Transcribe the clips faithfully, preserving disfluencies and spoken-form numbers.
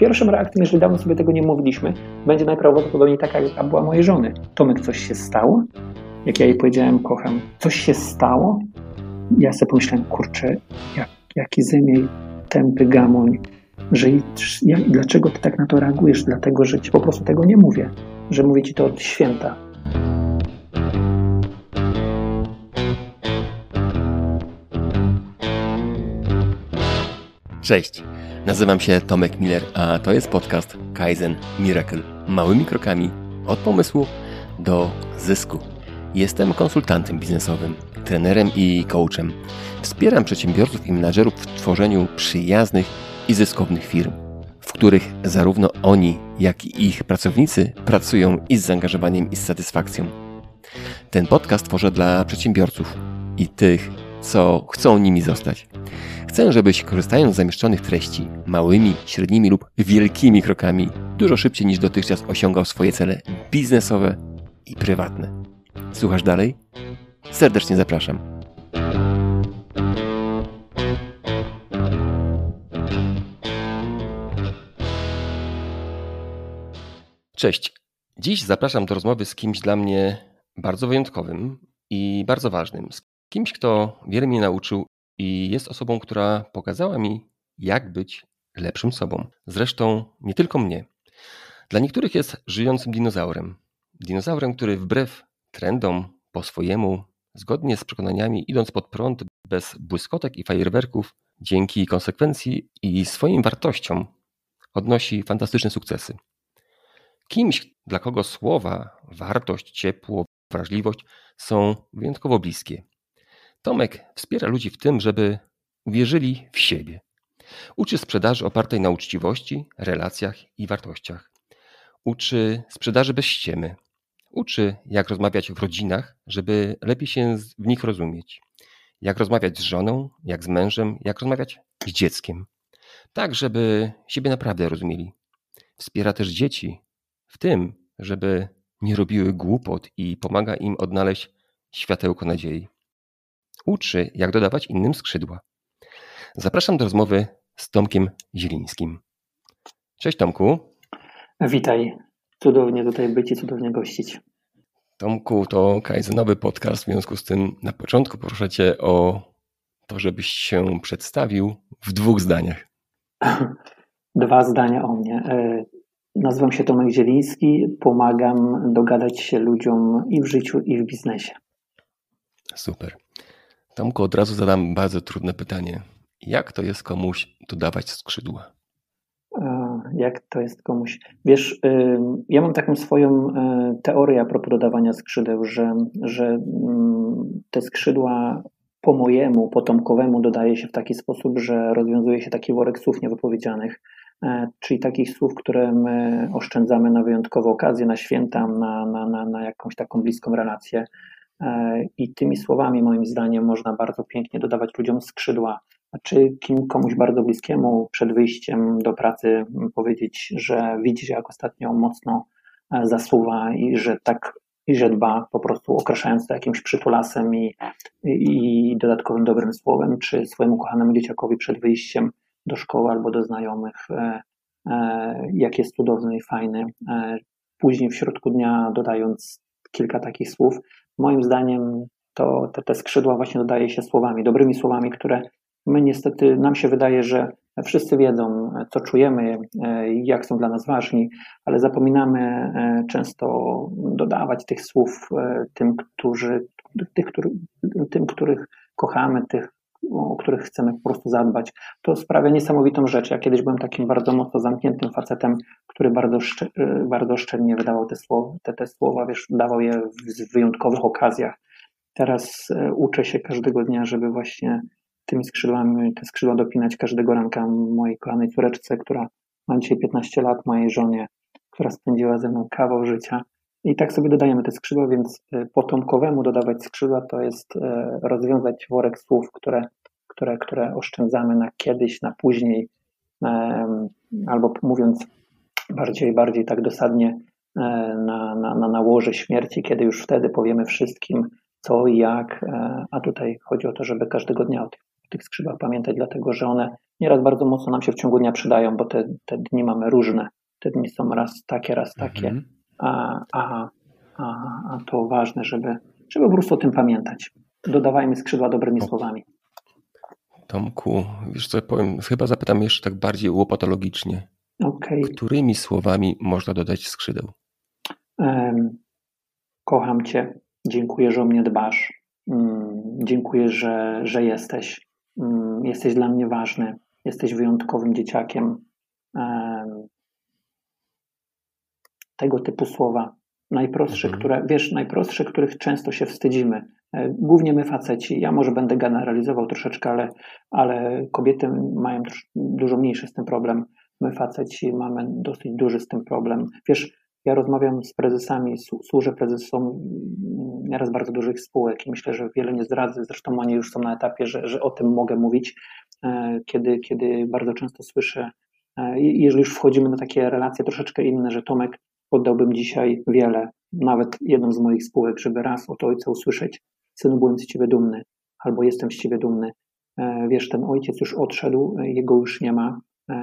pierwszą reakcją, jeżeli dawno sobie tego nie mówiliśmy, będzie najprawdopodobniej taka, jaka była mojej żony. Tomek, coś się stało? Jak ja jej powiedziałem, kocham, coś się stało? Ja sobie pomyślałem, kurczę, jak, jaki ze mnie tępy gamoń, że ja, dlaczego ty tak na to reagujesz? Dlatego, że ci po prostu tego nie mówię, że mówię ci to od święta. Cześć, nazywam się Tomek Miller, a to jest podcast Kaizen Miracle. Małymi krokami od pomysłu do zysku. Jestem konsultantem biznesowym, trenerem i coachem. Wspieram przedsiębiorców i menadżerów w tworzeniu przyjaznych i zyskownych firm, w których zarówno oni, jak i ich pracownicy pracują i z zaangażowaniem i z satysfakcją. Ten podcast tworzę dla przedsiębiorców i tych, co chcą nimi zostać. Chcę, żebyś korzystając z zamieszczonych treści małymi, średnimi lub wielkimi krokami dużo szybciej niż dotychczas osiągał swoje cele biznesowe i prywatne. Słuchasz dalej? Serdecznie zapraszam. Cześć. Dziś zapraszam do rozmowy z kimś dla mnie bardzo wyjątkowym i bardzo ważnym. Z kimś, kto wiele mnie nauczył i jest osobą, która pokazała mi, jak być lepszym sobą. Zresztą nie tylko mnie. Dla niektórych jest żyjącym dinozaurem. Dinozaurem, który wbrew trendom, po swojemu, zgodnie z przekonaniami, idąc pod prąd, bez błyskotek i fajerwerków, dzięki konsekwencji i swoim wartościom odnosi fantastyczne sukcesy. Kimś, dla kogo słowa, wartość, ciepło, wrażliwość są wyjątkowo bliskie. Tomek wspiera ludzi w tym, żeby uwierzyli w siebie. Uczy sprzedaży opartej na uczciwości, relacjach i wartościach. Uczy sprzedaży bez ściemy. Uczy, jak rozmawiać w rodzinach, żeby lepiej się w nich rozumieć. Jak rozmawiać z żoną, jak z mężem, jak rozmawiać z dzieckiem. Tak, żeby siebie naprawdę rozumieli. Wspiera też dzieci w tym, żeby nie robiły głupot i pomaga im odnaleźć światełko nadziei. Uczy, jak dodawać innym skrzydła. Zapraszam do rozmowy z Tomkiem Zielińskim. Cześć Tomku. Witaj. Cudownie tutaj być i cudownie gościć. Tomku, to kaizenowy podcast, w związku z tym na początku proszę Cię o to, żebyś się przedstawił w dwóch zdaniach. Dwa zdania o mnie. Nazywam się Tomek Zieliński, pomagam dogadać się ludziom i w życiu, i w biznesie. Super. Tomku, od razu zadam bardzo trudne pytanie. Jak to jest komuś dodawać skrzydła? Jak to jest komuś? Wiesz, ja mam taką swoją teorię a propos dodawania skrzydeł, że, że te skrzydła po mojemu, po Tomkowemu dodaje się w taki sposób, że rozwiązuje się taki worek słów niewypowiedzianych, czyli takich słów, które my oszczędzamy na wyjątkowe okazje, na święta, na, na, na, na jakąś taką bliską relację. I tymi słowami, moim zdaniem, można bardzo pięknie dodawać ludziom skrzydła. Czy kim komuś bardzo bliskiemu przed wyjściem do pracy powiedzieć, że widzi, jak ostatnio mocno zasuwa i że tak, i że dba, po prostu okraszając to jakimś przytulasem i, i dodatkowym dobrym słowem, czy swojemu kochanemu dzieciakowi przed wyjściem do szkoły albo do znajomych, jak jest cudowny i fajny. Później w środku dnia dodając kilka takich słów, moim zdaniem to te, te skrzydła właśnie dodaje się słowami, dobrymi słowami, które my niestety, nam się wydaje, że wszyscy wiedzą, co czujemy, jak są dla nas ważni, ale zapominamy często dodawać tych słów tym, którzy, tych, który, tym których kochamy, tych, o których chcemy po prostu zadbać. To sprawia niesamowitą rzecz. Ja kiedyś byłem takim bardzo mocno zamkniętym facetem, który bardzo, szczer, bardzo szczelnie wydawał te słowa, te, te słowa, wiesz, dawał je w wyjątkowych okazjach. Teraz uczę się każdego dnia, żeby właśnie tymi skrzydłami, te skrzydła dopinać każdego ranka mojej kochanej córeczce, która ma dzisiaj piętnaście lat, mojej żonie, która spędziła ze mną kawał życia. I tak sobie dodajemy te skrzydła, więc po Tomkowemu dodawać skrzydła to jest rozwiązać worek słów, które, które, które oszczędzamy na kiedyś, na później, albo mówiąc bardziej, bardziej tak dosadnie, na, na, na, na łoże śmierci, kiedy już wtedy powiemy wszystkim, co i jak, a tutaj chodzi o to, żeby każdego dnia o tych, tych skrzydłach pamiętać, dlatego że one nieraz bardzo mocno nam się w ciągu dnia przydają, bo te, te dni mamy różne. Te dni są raz takie, raz takie, Mhm. a, a, a, a to ważne, żeby, żeby po prostu o tym pamiętać. Dodawajmy skrzydła dobrymi O. słowami. Tomku, wiesz co, powiem, chyba zapytam jeszcze tak bardziej łopatologicznie. Okay. Którymi słowami można dodać skrzydeł? Um, kocham Cię, dziękuję, że o mnie dbasz, um, dziękuję, że, że jesteś, um, jesteś dla mnie ważny, jesteś wyjątkowym dzieciakiem. Um, tego typu słowa, najprostsze, Mhm. które, wiesz, najprostsze, których często się wstydzimy. Głównie my faceci, ja może będę generalizował troszeczkę, ale, ale kobiety mają trosz, dużo mniejszy z tym problem. My faceci mamy dosyć duży z tym problem. Wiesz, ja rozmawiam z prezesami, służę prezesom nieraz bardzo dużych spółek i myślę, że wiele nie zdradzę, zresztą oni już są na etapie, że, że o tym mogę mówić, kiedy, kiedy bardzo często słyszę, jeżeli już wchodzimy na takie relacje troszeczkę inne, że Tomek, oddałbym dzisiaj wiele, nawet jedną z moich spółek, żeby raz od ojca usłyszeć: synu, byłem z ciebie dumny, albo jestem z ciebie dumny. Wiesz, ten ojciec już odszedł, jego już nie ma.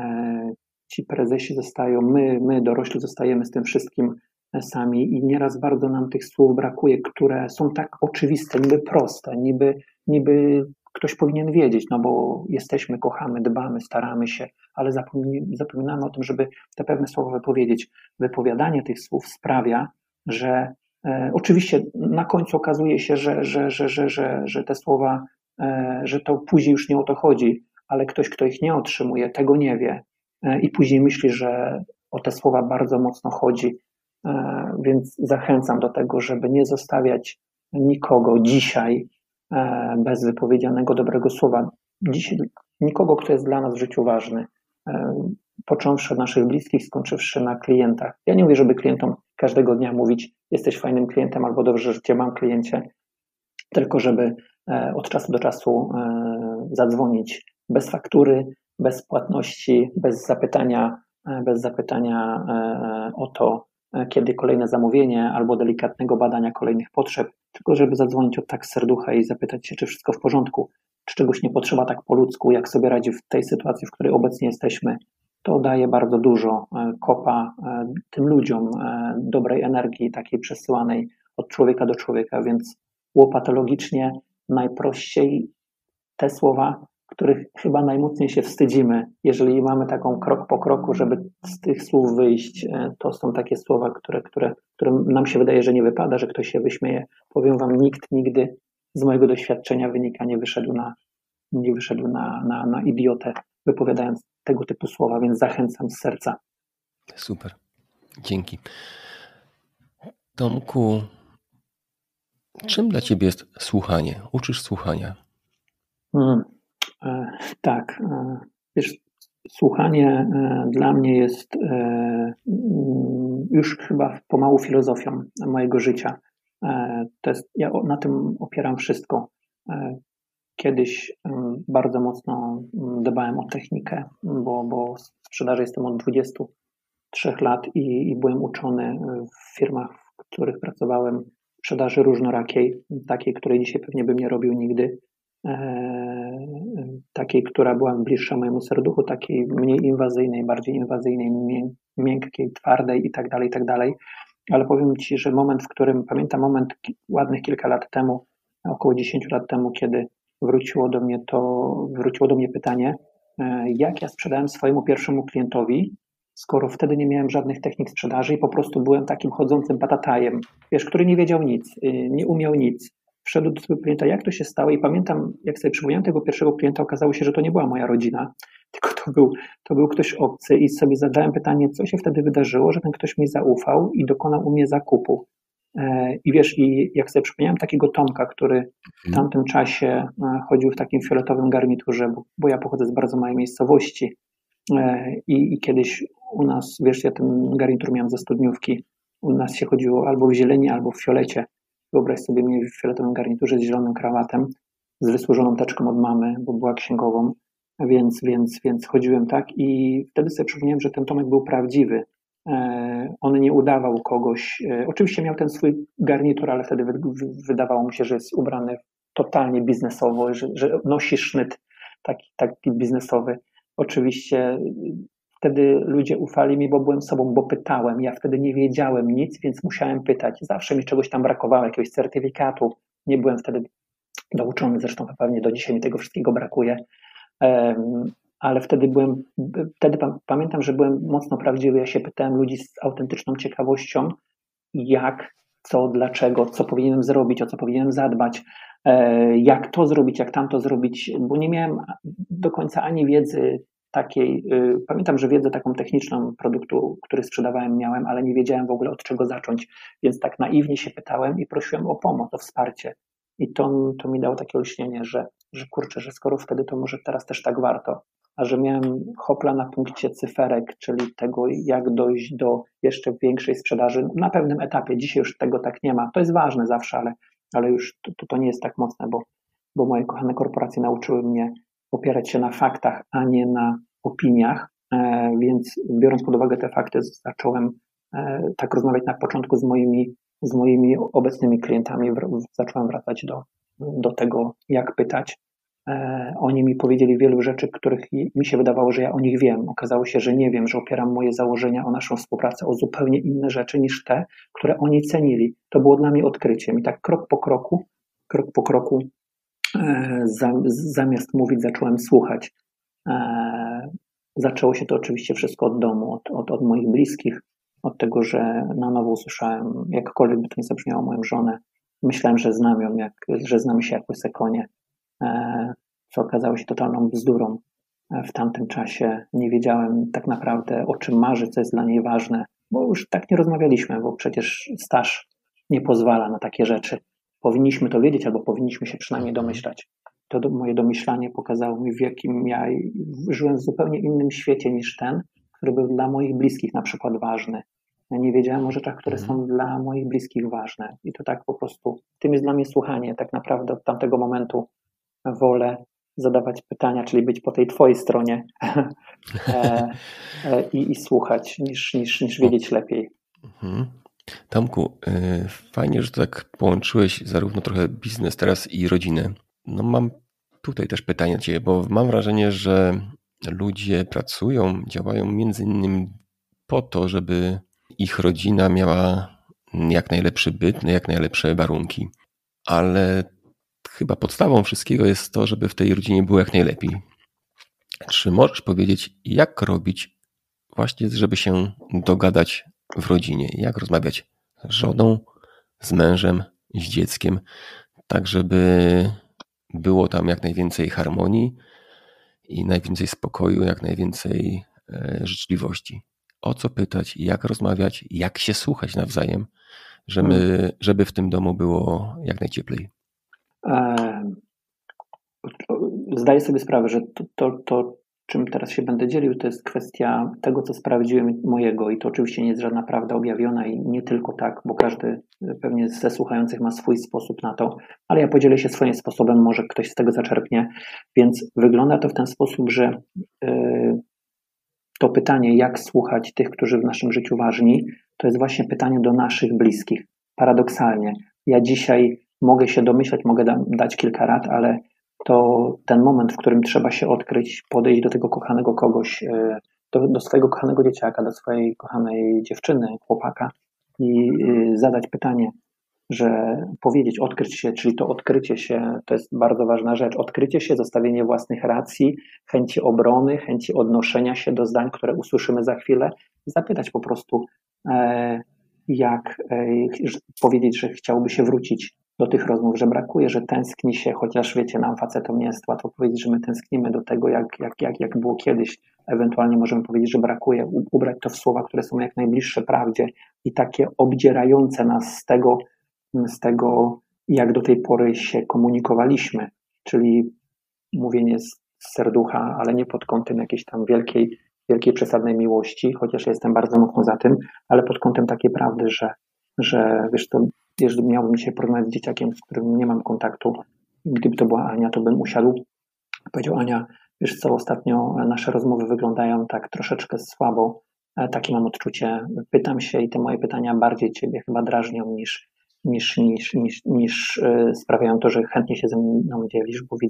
Ci prezesi zostają, my, my dorośli zostajemy z tym wszystkim sami i nieraz bardzo nam tych słów brakuje, które są tak oczywiste, niby proste, niby, niby ktoś powinien wiedzieć, no bo jesteśmy, kochamy, dbamy, staramy się, ale zapominamy o tym, żeby te pewne słowa wypowiedzieć. Wypowiadanie tych słów sprawia, że e, oczywiście na końcu okazuje się, że, że, że, że, że, że te słowa, e, że to później już nie o to chodzi, ale ktoś, kto ich nie otrzymuje, tego nie wie e, i później myśli, że o te słowa bardzo mocno chodzi, e, więc zachęcam do tego, żeby nie zostawiać nikogo dzisiaj bez wypowiedzianego dobrego słowa. Dzisiaj nikogo, kto jest dla nas w życiu ważny, począwszy od naszych bliskich, skończywszy na klientach. Ja nie mówię, żeby klientom każdego dnia mówić: jesteś fajnym klientem albo dobrze, że cię mam, kliencie, tylko żeby od czasu do czasu zadzwonić bez faktury, bez płatności, bez zapytania, bez zapytania o to, kiedy kolejne zamówienie, albo delikatnego badania kolejnych potrzeb, tylko żeby zadzwonić od tak z serducha i zapytać się, czy wszystko w porządku, czy czegoś nie potrzeba tak po ludzku, jak sobie radzi w tej sytuacji, w której obecnie jesteśmy. To daje bardzo dużo kopa tym ludziom, dobrej energii, takiej przesyłanej od człowieka do człowieka, więc łopatologicznie najprościej te słowa, których chyba najmocniej się wstydzimy, jeżeli mamy taką krok po kroku, żeby z tych słów wyjść, to są takie słowa, które, które, które nam się wydaje, że nie wypada, że ktoś się wyśmieje. Powiem wam, nikt nigdy z mojego doświadczenia wynika nie wyszedł na, nie wyszedł na, na, na idiotę, wypowiadając tego typu słowa, więc zachęcam z serca. Super, dzięki. Tomku, czym dla ciebie jest słuchanie? Uczysz słuchania? Hmm. E, tak, e, wiesz, słuchanie e, dla mnie jest e, już chyba pomału filozofią mojego życia. E, to jest, ja na tym opieram wszystko. E, kiedyś e, bardzo mocno dbałem o technikę, bo, bo w sprzedaży jestem od dwudziestu trzech lat i, i byłem uczony w firmach, w których pracowałem, sprzedaży różnorakiej, takiej, której dzisiaj pewnie bym nie robił nigdy. Takiej, która była bliższa mojemu serduchu, takiej mniej inwazyjnej, bardziej inwazyjnej, miękkiej, twardej i tak dalej, i tak dalej. Ale powiem ci, że moment, w którym, pamiętam moment ładnych kilka lat temu, około dziesięciu lat temu, kiedy wróciło do mnie to, wróciło do mnie pytanie, jak ja sprzedałem swojemu pierwszemu klientowi, skoro wtedy nie miałem żadnych technik sprzedaży i po prostu byłem takim chodzącym patatajem, wiesz, który nie wiedział nic, nie umiał nic. Wszedł do swojego klienta, jak to się stało, i pamiętam, jak sobie przypomniałem tego pierwszego klienta, okazało się, że to nie była moja rodzina, tylko to był, to był ktoś obcy i sobie zadałem pytanie, co się wtedy wydarzyło, że ten ktoś mi zaufał i dokonał u mnie zakupu. I wiesz, i jak sobie przypomniałem takiego Tomka, który w tamtym czasie chodził w takim fioletowym garniturze, bo, bo ja pochodzę z bardzo małej miejscowości i, i kiedyś u nas, wiesz, ja ten garnitur miałem ze studniówki, u nas się chodziło albo w zieleni, albo w fiolecie. Wyobraź sobie mnie w fioletowym garniturze z zielonym krawatem, z wysłużoną teczką od mamy, bo była księgową, więc, więc, więc chodziłem tak i wtedy sobie przypomniałem, że ten Tomek był prawdziwy. On nie udawał kogoś. Oczywiście miał ten swój garnitur, ale wtedy wydawało mi się, że jest ubrany totalnie biznesowo, że, że nosi sznyt taki, taki biznesowy. Oczywiście wtedy ludzie ufali mi, bo byłem sobą, bo pytałem. Ja wtedy nie wiedziałem nic, więc musiałem pytać. Zawsze mi czegoś tam brakowało, jakiegoś certyfikatu. Nie byłem wtedy douczony, zresztą pewnie do dzisiaj mi tego wszystkiego brakuje. Ale wtedy byłem, wtedy pamiętam, że byłem mocno prawdziwy. Ja się pytałem ludzi z autentyczną ciekawością, jak, co, dlaczego, co powinienem zrobić, o co powinienem zadbać, jak to zrobić, jak tamto zrobić, bo nie miałem do końca ani wiedzy takiej, pamiętam, że wiedzę taką techniczną produktu, który sprzedawałem, miałem, ale nie wiedziałem w ogóle od czego zacząć, więc tak naiwnie się pytałem i prosiłem o pomoc, o wsparcie. I to, to mi dało takie olśnienie, że, że kurczę, że skoro wtedy, to może teraz też tak warto. A że miałem hopla na punkcie cyferek, czyli tego, jak dojść do jeszcze większej sprzedaży na pewnym etapie. Dzisiaj już tego tak nie ma. To jest ważne zawsze, ale, ale już to, to nie jest tak mocne, bo, bo moje kochane korporacje nauczyły mnie opierać się na faktach, a nie na opiniach, e, więc biorąc pod uwagę te fakty, zacząłem e, tak rozmawiać na początku z moimi, z moimi obecnymi klientami. W, zacząłem wracać do, do tego, jak pytać. E, oni mi powiedzieli wielu rzeczy, których mi się wydawało, że ja o nich wiem. Okazało się, że nie wiem, że opieram moje założenia o naszą współpracę o zupełnie inne rzeczy niż te, które oni cenili. To było dla mnie odkryciem i tak krok po kroku, krok po kroku e, za, zamiast mówić, zacząłem słuchać. E, zaczęło się to oczywiście wszystko od domu, od, od, od moich bliskich, od tego, że na nowo usłyszałem, jakkolwiek by to nie zabrzmiało, moją żonę. Myślałem, że znam ją, jak, że znamy się jak łyse konie, co okazało się totalną bzdurą. W tamtym czasie nie wiedziałem tak naprawdę, o czym marzy, co jest dla niej ważne, bo już tak nie rozmawialiśmy, bo przecież staż nie pozwala na takie rzeczy. Powinniśmy to wiedzieć, albo powinniśmy się przynajmniej domyślać. To do, moje domyślanie pokazało mi, w jakim ja żyłem w zupełnie innym świecie niż ten, który był dla moich bliskich na przykład ważny. Ja nie wiedziałem o rzeczach, które są dla moich bliskich ważne. I to tak po prostu, tym jest dla mnie słuchanie. Tak naprawdę od tamtego momentu wolę zadawać pytania, czyli być po tej twojej stronie e, e, i, i słuchać, niż, niż, niż wiedzieć lepiej. Mhm. Tomku, y, fajnie, że tak połączyłeś zarówno trochę biznes teraz i rodzinę. No mam tutaj też pytanie do ciebie, bo mam wrażenie, że ludzie pracują, działają między innymi po to, żeby ich rodzina miała jak najlepszy byt, jak najlepsze warunki. Ale chyba podstawą wszystkiego jest to, żeby w tej rodzinie było jak najlepiej. Czy możesz powiedzieć, jak robić właśnie, żeby się dogadać w rodzinie? Jak rozmawiać z żoną, z mężem, z dzieckiem, tak żeby było tam jak najwięcej harmonii i najwięcej spokoju, jak najwięcej życzliwości. O co pytać, jak rozmawiać, jak się słuchać nawzajem, żeby, żeby w tym domu było jak najcieplej. Zdaję sobie sprawę, że to, to, to, czym teraz się będę dzielił, to jest kwestia tego, co sprawdziłem mojego i to oczywiście nie jest żadna prawda objawiona i nie tylko tak, bo każdy pewnie ze słuchających ma swój sposób na to, ale ja podzielę się swoim sposobem, może ktoś z tego zaczerpnie, więc wygląda to w ten sposób, że yy, to pytanie, jak słuchać tych, którzy w naszym życiu ważni, to jest właśnie pytanie do naszych bliskich. Paradoksalnie. Ja dzisiaj mogę się domyślać, mogę da- dać kilka rad, ale to ten moment, w którym trzeba się odkryć, podejść do tego kochanego kogoś, do, do swojego kochanego dzieciaka, do swojej kochanej dziewczyny, chłopaka i zadać pytanie, że powiedzieć, odkryć się, czyli to odkrycie się, to jest bardzo ważna rzecz. Odkrycie się, zostawienie własnych racji, chęci obrony, chęci odnoszenia się do zdań, które usłyszymy za chwilę i zapytać po prostu, jak powiedzieć, że chciałby się wrócić do tych rozmów, że brakuje, że tęskni się, chociaż wiecie, nam facetom nie jest łatwo powiedzieć, że my tęsknimy do tego, jak, jak, jak, jak było kiedyś. Ewentualnie możemy powiedzieć, że brakuje, ubrać to w słowa, które są jak najbliższe prawdzie i takie obdzierające nas z tego, z tego, jak do tej pory się komunikowaliśmy, czyli mówienie z serducha, ale nie pod kątem jakiejś tam wielkiej, wielkiej przesadnej miłości, chociaż ja jestem bardzo mocno za tym, ale pod kątem takiej prawdy, że, że wiesz, to jeżeli miałbym dzisiaj porozmawiać z dzieciakiem, z którym nie mam kontaktu, gdyby to była Ania, to bym usiadł, powiedział: Ania, wiesz co, ostatnio nasze rozmowy wyglądają tak troszeczkę słabo, takie mam odczucie, pytam się i te moje pytania bardziej ciebie chyba drażnią niż, niż, niż, niż, niż sprawiają to, że chętnie się ze mną dzielisz, bo widzę,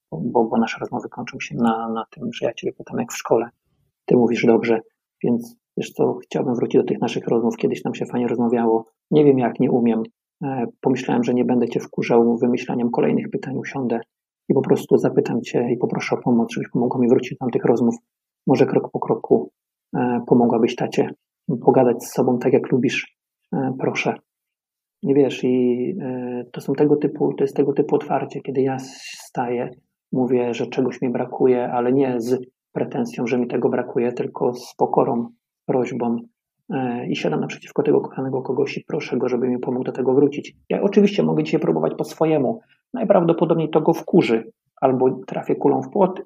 bo, bo nasze rozmowy kończą się na, na tym, że ja ciebie pytam jak w szkole, ty mówisz dobrze, więc wiesz co, chciałbym wrócić do tych naszych rozmów, kiedyś nam się fajnie rozmawiało, nie wiem jak, nie umiem, pomyślałem, że nie będę cię wkurzał wymyślaniem kolejnych pytań, usiądę i po prostu zapytam cię i poproszę o pomoc, żebyś pomogła mi wrócić do tych rozmów, może krok po kroku pomogłabyś tacie pogadać z sobą tak jak lubisz, proszę. Nie wiesz, i to są tego typu, to jest tego typu otwarcie, kiedy ja staję, mówię, że czegoś mi brakuje, ale nie z pretensją, że mi tego brakuje, tylko z pokorą, prośbą i siadam naprzeciwko tego kochanego kogoś i proszę go, żeby mi pomógł do tego wrócić. Ja oczywiście mogę dzisiaj próbować po swojemu, najprawdopodobniej to go wkurzy, albo trafię kulą w płot,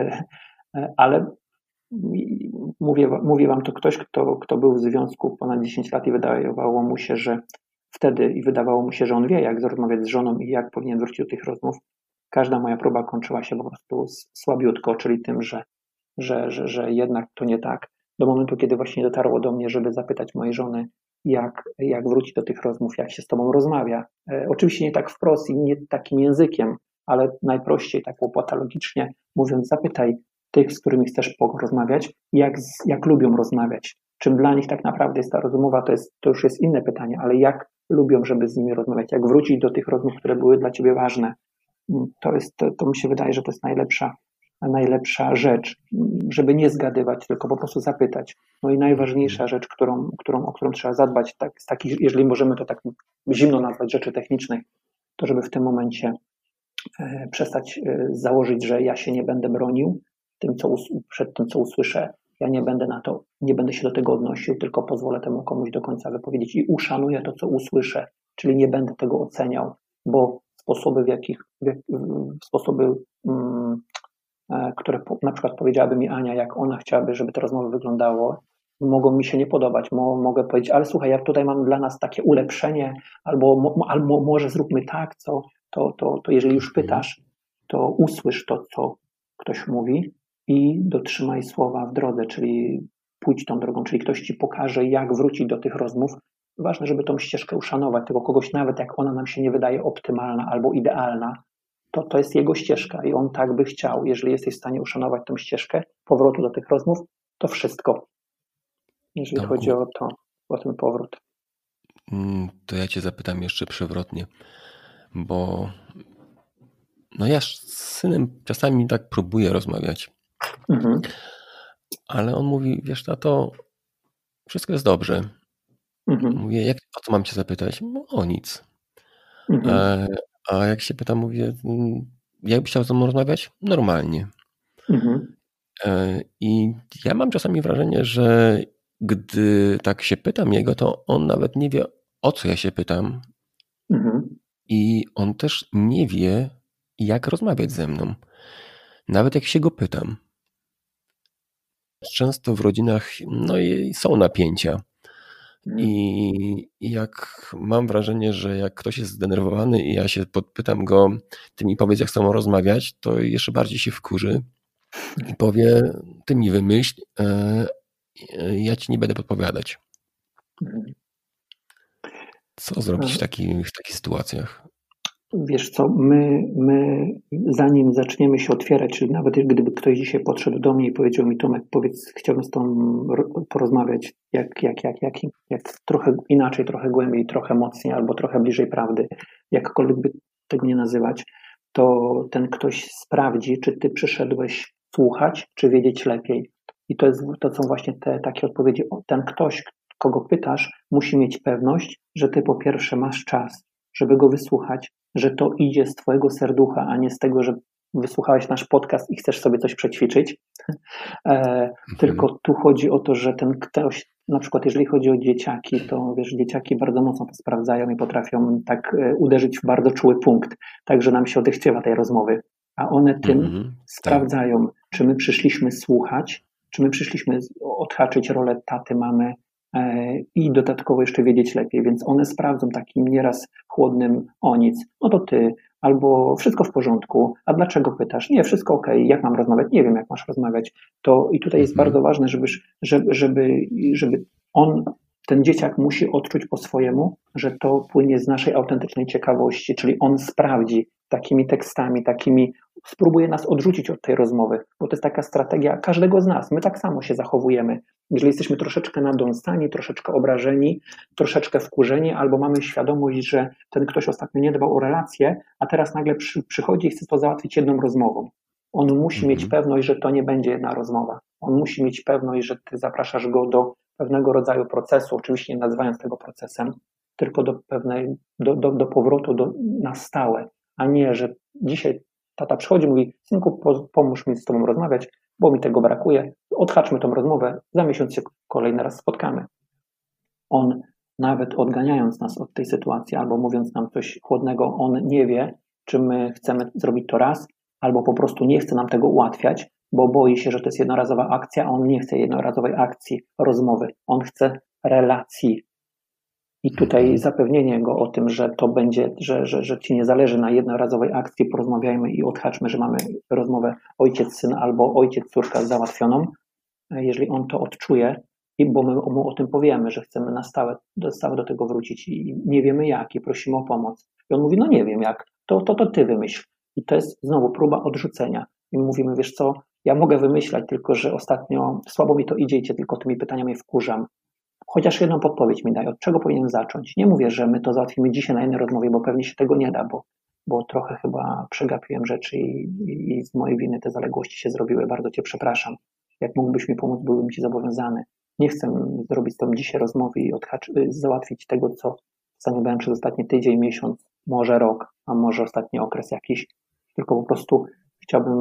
ale mówię, mówię wam to ktoś, kto, kto był w związku ponad dziesięć lat i wydawało mu się, że wtedy i wydawało mu się, że on wie, jak rozmawiać z żoną i jak powinien wrócić do tych rozmów. Każda moja próba kończyła się po prostu słabiutko, czyli tym, że, że, że, że jednak to nie tak. Do momentu, kiedy właśnie dotarło do mnie, żeby zapytać mojej żony, jak, jak wrócić do tych rozmów, jak się z tobą rozmawia. E, oczywiście nie tak wprost i nie takim językiem, ale najprościej, tak patologicznie mówiąc, zapytaj tych, z którymi chcesz porozmawiać, jak, jak lubią rozmawiać. Czym dla nich tak naprawdę jest ta rozmowa, to, jest, to już jest inne pytanie, ale jak lubią, żeby z nimi rozmawiać, jak wrócić do tych rozmów, które były dla ciebie ważne. To jest, to, to mi się wydaje, że to jest najlepsza, najlepsza rzecz, żeby nie zgadywać, tylko po prostu zapytać. No i najważniejsza rzecz, którą, którą, o którą trzeba zadbać, tak, z takich, jeżeli możemy to tak zimno nazwać, rzeczy technicznych, to żeby w tym momencie e, przestać e, założyć, że ja się nie będę bronił tym, co us- przed tym, co usłyszę. Ja nie będę na to, nie będę się do tego odnosił, tylko pozwolę temu komuś do końca wypowiedzieć i uszanuję to, co usłyszę, czyli nie będę tego oceniał, bo sposoby, w jakich w, jak, w, sposoby, um, e, które po, na przykład powiedziałaby mi Ania, jak ona chciałaby, żeby te rozmowy wyglądały, mogą mi się nie podobać. Mo, mogę powiedzieć, ale słuchaj, ja tutaj mam dla nas takie ulepszenie, albo, mo, albo może zróbmy tak, co, to, to, to jeżeli już pytasz, to usłysz to, co ktoś mówi i dotrzymaj słowa w drodze, czyli pójdź tą drogą, czyli ktoś ci pokaże, jak wrócić do tych rozmów. Ważne, żeby tą ścieżkę uszanować, tego kogoś, nawet jak ona nam się nie wydaje optymalna albo idealna, to to jest jego ścieżka i on tak by chciał. Jeżeli jesteś w stanie uszanować tą ścieżkę powrotu do tych rozmów, to wszystko, jeżeli Tomku, chodzi o to, o ten powrót. To ja cię zapytam jeszcze przewrotnie, bo no ja z synem czasami tak próbuję rozmawiać, mhm. ale on mówi, wiesz, tato, wszystko jest dobrze. Mhm. Mówię, jak, o co mam cię zapytać? No, o nic. Mhm. E, a jak się pytam, mówię, jakbyś chciał ze mną rozmawiać? Normalnie. Mhm. E, I ja mam czasami wrażenie, że gdy tak się pytam jego, to on nawet nie wie, o co ja się pytam. Mhm. I on też nie wie, jak rozmawiać ze mną. Nawet jak się go pytam. Często w rodzinach no i są napięcia. I jak mam wrażenie, że jak ktoś jest zdenerwowany i ja się podpytam go, ty mi powiedz, jak z tobą rozmawiać, to jeszcze bardziej się wkurzy i powie, ty mi wymyśl, ja ci nie będę podpowiadać. Co zrobić w, taki, w takich sytuacjach? Wiesz co, my, my zanim zaczniemy się otwierać, czyli nawet gdyby ktoś dzisiaj podszedł do mnie i powiedział mi, Tomek, powiedz, chciałbym z tobą porozmawiać, jak, jak, jak, jak, jak trochę inaczej, trochę głębiej, trochę mocniej albo trochę bliżej prawdy, jakkolwiek by tego nie nazywać, to ten ktoś sprawdzi, czy ty przyszedłeś słuchać, czy wiedzieć lepiej. I to, jest, to są właśnie te takie odpowiedzi. Ten ktoś, kogo pytasz, musi mieć pewność, że ty po pierwsze masz czas, żeby go wysłuchać, że to idzie z twojego serducha, a nie z tego, że wysłuchałeś nasz podcast i chcesz sobie coś przećwiczyć. E, mhm. Tylko tu chodzi o to, że ten ktoś, na przykład jeżeli chodzi o dzieciaki, to wiesz, dzieciaki bardzo mocno to sprawdzają i potrafią tak e, uderzyć w bardzo czuły punkt, tak że nam się odechciewa tej rozmowy. A one tym mhm. sprawdzają, tak. czy my przyszliśmy słuchać, czy my przyszliśmy odhaczyć rolę taty, mamy, i dodatkowo jeszcze wiedzieć lepiej, więc one sprawdzą takim nieraz chłodnym o nic, no to ty, albo wszystko w porządku, a dlaczego pytasz? Nie, wszystko okej, okay. Jak mam rozmawiać? Nie wiem, jak masz rozmawiać. To i tutaj jest mhm. bardzo ważne, żeby, żeby, żeby, żeby on ten dzieciak musi odczuć po swojemu, że to płynie z naszej autentycznej ciekawości, czyli on sprawdzi takimi tekstami, takimi, spróbuje nas odrzucić od tej rozmowy, bo to jest taka strategia każdego z nas. My tak samo się zachowujemy. Jeżeli jesteśmy troszeczkę nadąsani, troszeczkę obrażeni, troszeczkę wkurzeni, albo mamy świadomość, że ten ktoś ostatnio nie dbał o relacje, a teraz nagle przy, przychodzi i chce to załatwić jedną rozmową. On musi mhm. mieć pewność, że to nie będzie jedna rozmowa. On musi mieć pewność, że ty zapraszasz go do pewnego rodzaju procesu, oczywiście nie nazywając tego procesem, tylko do pewnej, do, do, do powrotu do, na stałe, a nie, że dzisiaj tata przychodzi i mówi, synku, pomóż mi z tobą rozmawiać, bo mi tego brakuje, odhaczmy tą rozmowę, za miesiąc się kolejny raz spotkamy. On, nawet odganiając nas od tej sytuacji, albo mówiąc nam coś chłodnego, on nie wie, czy my chcemy zrobić to raz, albo po prostu nie chce nam tego ułatwiać, bo boi się, że to jest jednorazowa akcja, a on nie chce jednorazowej akcji, rozmowy. On chce relacji. I tutaj zapewnienie go o tym, że to będzie, że, że, że ci nie zależy na jednorazowej akcji, porozmawiajmy i odhaczmy, że mamy rozmowę ojciec-syn albo ojciec-córka załatwioną. Jeżeli on to odczuje, bo my mu o tym powiemy, że chcemy na stałe, na stałe do tego wrócić i nie wiemy jak i prosimy o pomoc. I on mówi, no nie wiem jak, to, to, to ty wymyśl. I to jest znowu próba odrzucenia. I mówimy, wiesz co, ja mogę wymyślać, tylko że ostatnio słabo mi to idzie i cię tylko tymi pytaniami wkurzam. Chociaż jedną podpowiedź mi daj, od czego powinienem zacząć. Nie mówię, że my to załatwimy dzisiaj na jednej rozmowie, bo pewnie się tego nie da, bo, bo trochę chyba przegapiłem rzeczy i, i, i z mojej winy te zaległości się zrobiły. Bardzo cię przepraszam. Jak mógłbyś mi pomóc, byłbym ci zobowiązany. Nie chcę zrobić z tobą dzisiaj rozmowy i odhacz, załatwić tego, co zaniedbałem przez ostatni tydzień, miesiąc, może rok, a może ostatni okres jakiś, tylko po prostu chciałbym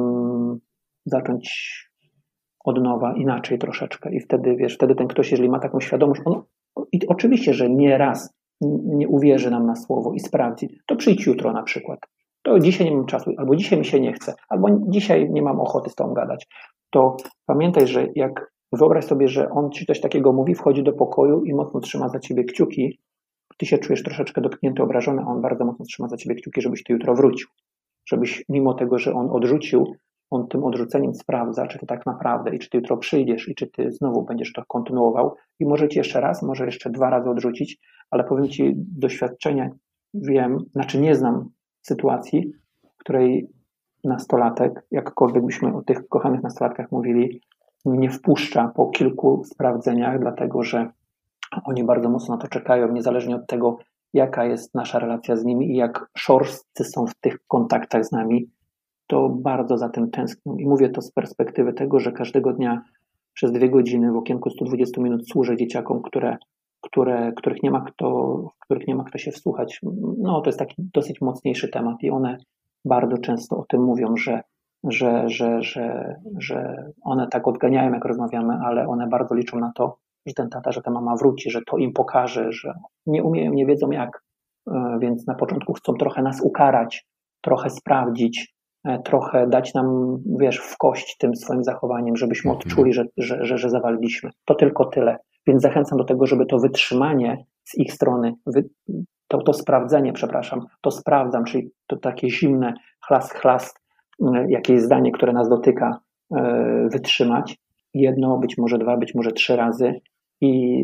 zacząć od nowa, inaczej troszeczkę i wtedy, wiesz, wtedy ten ktoś, jeżeli ma taką świadomość, on i oczywiście, że nie raz nie uwierzy nam na słowo i sprawdzi, to przyjdź jutro na przykład, to dzisiaj nie mam czasu, albo dzisiaj mi się nie chce, albo dzisiaj nie mam ochoty z tobą gadać, to pamiętaj, że jak wyobraź sobie, że on ci coś takiego mówi, wchodzi do pokoju i mocno trzyma za ciebie kciuki, ty się czujesz troszeczkę dotknięty, obrażony, a on bardzo mocno trzyma za ciebie kciuki, żebyś ty jutro wrócił, żebyś mimo tego, że on odrzucił, on tym odrzuceniem sprawdza, czy ty tak naprawdę i czy ty jutro przyjdziesz i czy ty znowu będziesz to kontynuował i może ci jeszcze raz, może jeszcze dwa razy odrzucić, ale powiem ci doświadczenie, wiem, znaczy nie znam sytuacji, w której nastolatek, jakkolwiek byśmy o tych kochanych nastolatkach mówili, nie wpuszcza po kilku sprawdzeniach, dlatego że oni bardzo mocno na to czekają, niezależnie od tego, jaka jest nasza relacja z nimi i jak szorstcy są w tych kontaktach z nami, to bardzo za tym tęsknią. I mówię to z perspektywy tego, że każdego dnia przez dwie godziny w okienku sto dwadzieścia minut służę dzieciakom, które, które, których, nie ma kto, w których nie ma kto się wsłuchać. No, to jest taki dosyć mocniejszy temat i one bardzo często o tym mówią, że, że, że, że, że one tak odganiają, jak rozmawiamy, ale one bardzo liczą na to, że ten tata, że ta mama wróci, że to im pokaże, że nie umieją, nie wiedzą jak, więc na początku chcą trochę nas ukarać, trochę sprawdzić, trochę dać nam, wiesz, w kość tym swoim zachowaniem, żebyśmy odczuli, że, że, że, że zawaliliśmy. To tylko tyle. Więc zachęcam do tego, żeby to wytrzymanie z ich strony, wy, to, to sprawdzenie, przepraszam, to sprawdzam, czyli to takie zimne chlast, chlast, jakieś zdanie, które nas dotyka, wytrzymać. Jedno, być może dwa, być może trzy razy i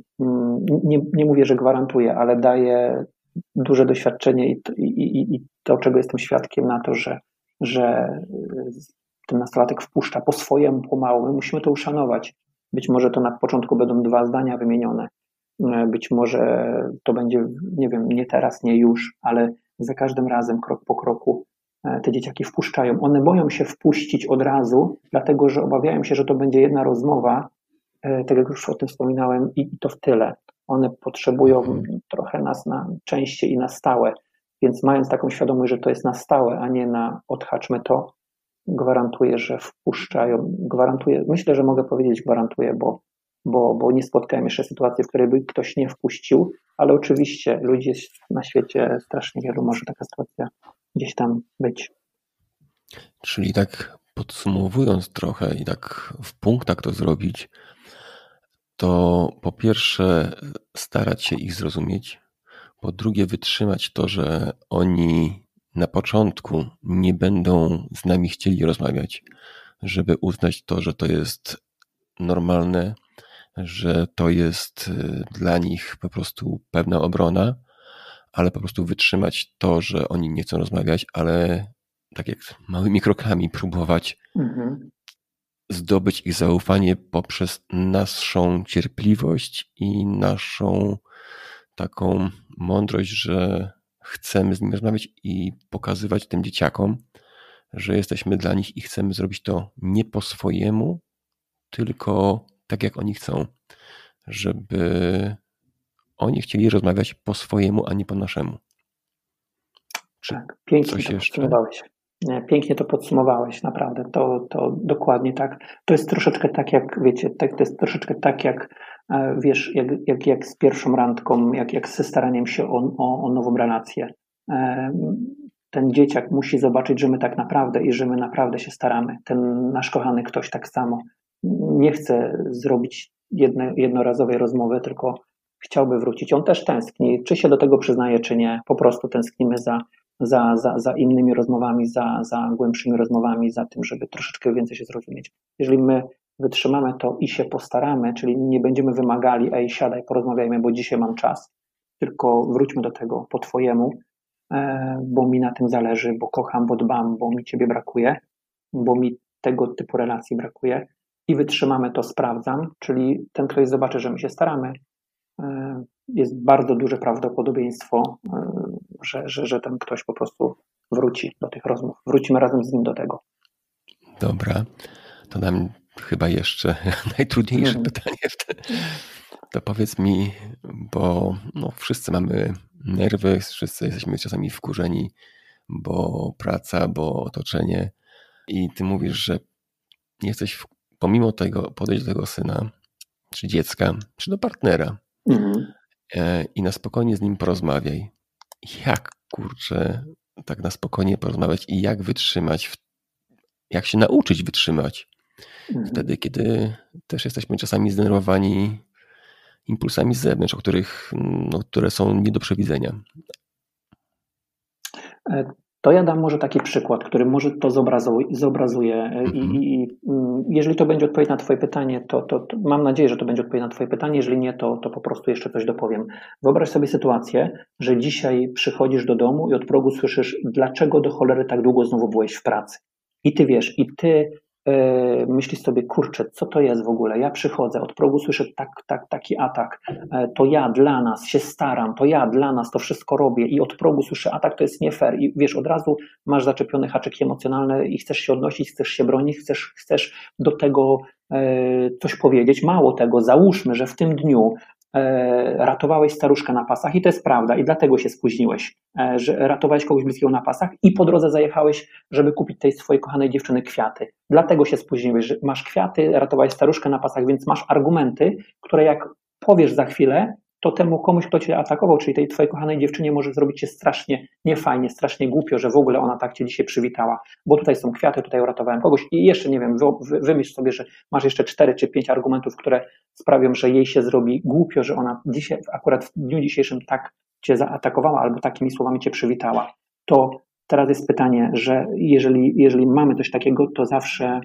nie, nie mówię, że gwarantuję, ale daję duże doświadczenie i, i, i to, czego jestem świadkiem na to, że że ten nastolatek wpuszcza po swojemu, pomału. My musimy to uszanować. Być może to na początku będą dwa zdania wymienione. Być może to będzie, nie wiem, nie teraz, nie już, ale za każdym razem, krok po kroku te dzieciaki wpuszczają. One boją się wpuścić od razu, dlatego że obawiają się, że to będzie jedna rozmowa, tak jak już o tym wspominałem, i to w tyle. One potrzebują trochę nas na częściej i na stałe. Więc mając taką świadomość, że to jest na stałe, a nie na odhaczmy to, gwarantuję, że wpuszczają. Gwarantuję, myślę, że mogę powiedzieć gwarantuję, bo, bo, bo nie spotkałem jeszcze sytuacji, w której by ktoś nie wpuścił, ale oczywiście ludzi jest na świecie strasznie wielu, może taka sytuacja gdzieś tam być. Czyli tak podsumowując trochę i tak w punktach to zrobić, to po pierwsze starać się ich zrozumieć, po drugie wytrzymać to, że oni na początku nie będą z nami chcieli rozmawiać, żeby uznać to, że to jest normalne, że to jest dla nich po prostu pewna obrona, ale po prostu wytrzymać to, że oni nie chcą rozmawiać, ale tak jak małymi krokami próbować mhm. zdobyć ich zaufanie poprzez naszą cierpliwość i naszą taką mądrość, że chcemy z nimi rozmawiać i pokazywać tym dzieciakom, że jesteśmy dla nich i chcemy zrobić to nie po swojemu, tylko tak jak oni chcą, żeby oni chcieli rozmawiać po swojemu, a nie po naszemu. Czy tak, pięknie to jeszcze? podsumowałeś. Nie, pięknie to podsumowałeś, naprawdę, to, to dokładnie tak. To jest troszeczkę tak jak, wiecie, tak, to jest troszeczkę tak jak, wiesz, jak, jak, jak z pierwszą randką, jak, jak ze staraniem się o, o, o nową relację. Ten dzieciak musi zobaczyć, że my tak naprawdę i że my naprawdę się staramy. Ten nasz kochany ktoś tak samo nie chce zrobić jedne, jednorazowej rozmowy, tylko chciałby wrócić. On też tęskni, czy się do tego przyznaje, czy nie. Po prostu tęsknimy za, za, za, za innymi rozmowami, za, za głębszymi rozmowami, za tym, żeby troszeczkę więcej się zrozumieć. Jeżeli my wytrzymamy to i się postaramy, czyli nie będziemy wymagali, ej, siadaj, porozmawiajmy, bo dzisiaj mam czas, tylko wróćmy do tego po twojemu, bo mi na tym zależy, bo kocham, bo dbam, bo mi ciebie brakuje, bo mi tego typu relacji brakuje i wytrzymamy to, sprawdzam, czyli ten ktoś zobaczy, że my się staramy, jest bardzo duże prawdopodobieństwo, że, że, że ten ktoś po prostu wróci do tych rozmów. Wrócimy razem z nim do tego. Dobra, to nam chyba jeszcze najtrudniejsze mm. pytanie. To powiedz mi, bo no, wszyscy mamy nerwy, wszyscy jesteśmy czasami wkurzeni, bo praca, bo otoczenie i ty mówisz, że nie jesteś pomimo tego podejść do tego syna, czy dziecka, czy do partnera mm. i na spokojnie z nim porozmawiaj. Jak, kurczę, tak na spokojnie porozmawiać i jak wytrzymać, jak się nauczyć wytrzymać mm. wtedy, kiedy też jesteśmy czasami zdenerwowani impulsami z zewnątrz, o których, no, które są nie do przewidzenia. To ja dam może taki przykład, który może to zobrazuje, zobrazuje mm-hmm. i, i jeżeli to będzie odpowiedź na twoje pytanie, to, to, to mam nadzieję, że to będzie odpowiedź na twoje pytanie, jeżeli nie, to, to po prostu jeszcze coś dopowiem. Wyobraź sobie sytuację, że dzisiaj przychodzisz do domu i od progu słyszysz, dlaczego do cholery tak długo znowu byłeś w pracy. I ty wiesz, i ty Yy, myślisz sobie, kurczę, co to jest w ogóle? Ja przychodzę, od progu słyszę tak, tak, taki atak, yy, to ja dla nas się staram, to ja dla nas to wszystko robię i od progu słyszę atak, to jest nie fair i wiesz, od razu masz zaczepiony haczyki emocjonalne i chcesz się odnosić, chcesz się bronić, chcesz, chcesz do tego yy, coś powiedzieć. Mało tego, załóżmy, że w tym dniu ratowałeś staruszkę na pasach i to jest prawda i dlatego się spóźniłeś, że ratowałeś kogoś bliskiego na pasach i po drodze zajechałeś, żeby kupić tej swojej kochanej dziewczyny kwiaty. Dlatego się spóźniłeś, że masz kwiaty, ratowałeś staruszkę na pasach, więc masz argumenty, które jak powiesz za chwilę, to temu komuś, kto cię atakował, czyli tej twojej kochanej dziewczynie może zrobić się strasznie niefajnie, strasznie głupio, że w ogóle ona tak cię dzisiaj przywitała, bo tutaj są kwiaty, tutaj uratowałem kogoś i jeszcze nie wiem, wy, wymyśl sobie, że masz jeszcze cztery czy pięć argumentów, które sprawią, że jej się zrobi głupio, że ona dzisiaj, akurat w dniu dzisiejszym tak cię zaatakowała albo takimi słowami cię przywitała. To teraz jest pytanie, że jeżeli, jeżeli mamy coś takiego, to zawsze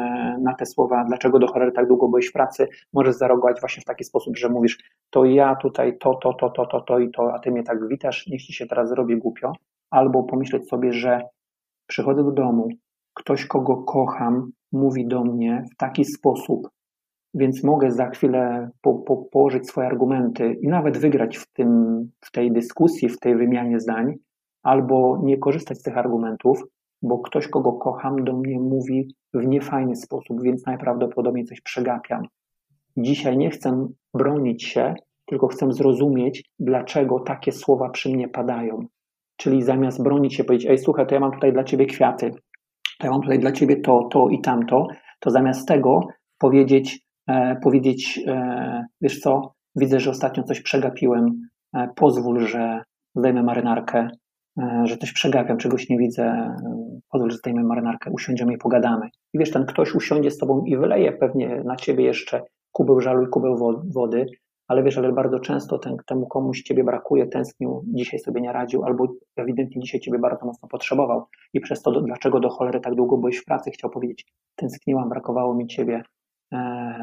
na te słowa, dlaczego do cholery tak długo byłeś w pracy, możesz zareagować właśnie w taki sposób, że mówisz, to ja tutaj to, to, to, to, to, to i to, a ty mnie tak witasz, niech ci się teraz zrobi głupio, albo pomyśleć sobie, że przychodzę do domu, ktoś, kogo kocham, mówi do mnie w taki sposób, więc mogę za chwilę po, po, położyć swoje argumenty i nawet wygrać w tym, w tej dyskusji, w tej wymianie zdań, albo nie korzystać z tych argumentów, bo ktoś, kogo kocham, do mnie mówi w niefajny sposób, więc najprawdopodobniej coś przegapiam. Dzisiaj nie chcę bronić się, tylko chcę zrozumieć, dlaczego takie słowa przy mnie padają. Czyli zamiast bronić się, powiedzieć, ej, słuchaj, to ja mam tutaj dla ciebie kwiaty, to ja mam tutaj dla ciebie to, to i tamto, to zamiast tego powiedzieć, e, powiedzieć, e, wiesz co, widzę, że ostatnio coś przegapiłem, e, pozwól, że zdejmę marynarkę, że coś przegapiam, czegoś nie widzę, pozwól, że zdejmę marynarkę, usiądziemy i pogadamy. I wiesz, ten ktoś usiądzie z tobą i wyleje pewnie na ciebie jeszcze kubeł żalu i kubeł wody, ale wiesz, ale bardzo często ten, temu komuś ciebie brakuje, tęsknił, dzisiaj sobie nie radził, albo ewidentnie dzisiaj ciebie bardzo mocno potrzebował i przez to, dlaczego do cholery tak długo byłeś w pracy, chciał powiedzieć, tęskniłam, brakowało mi ciebie, eee,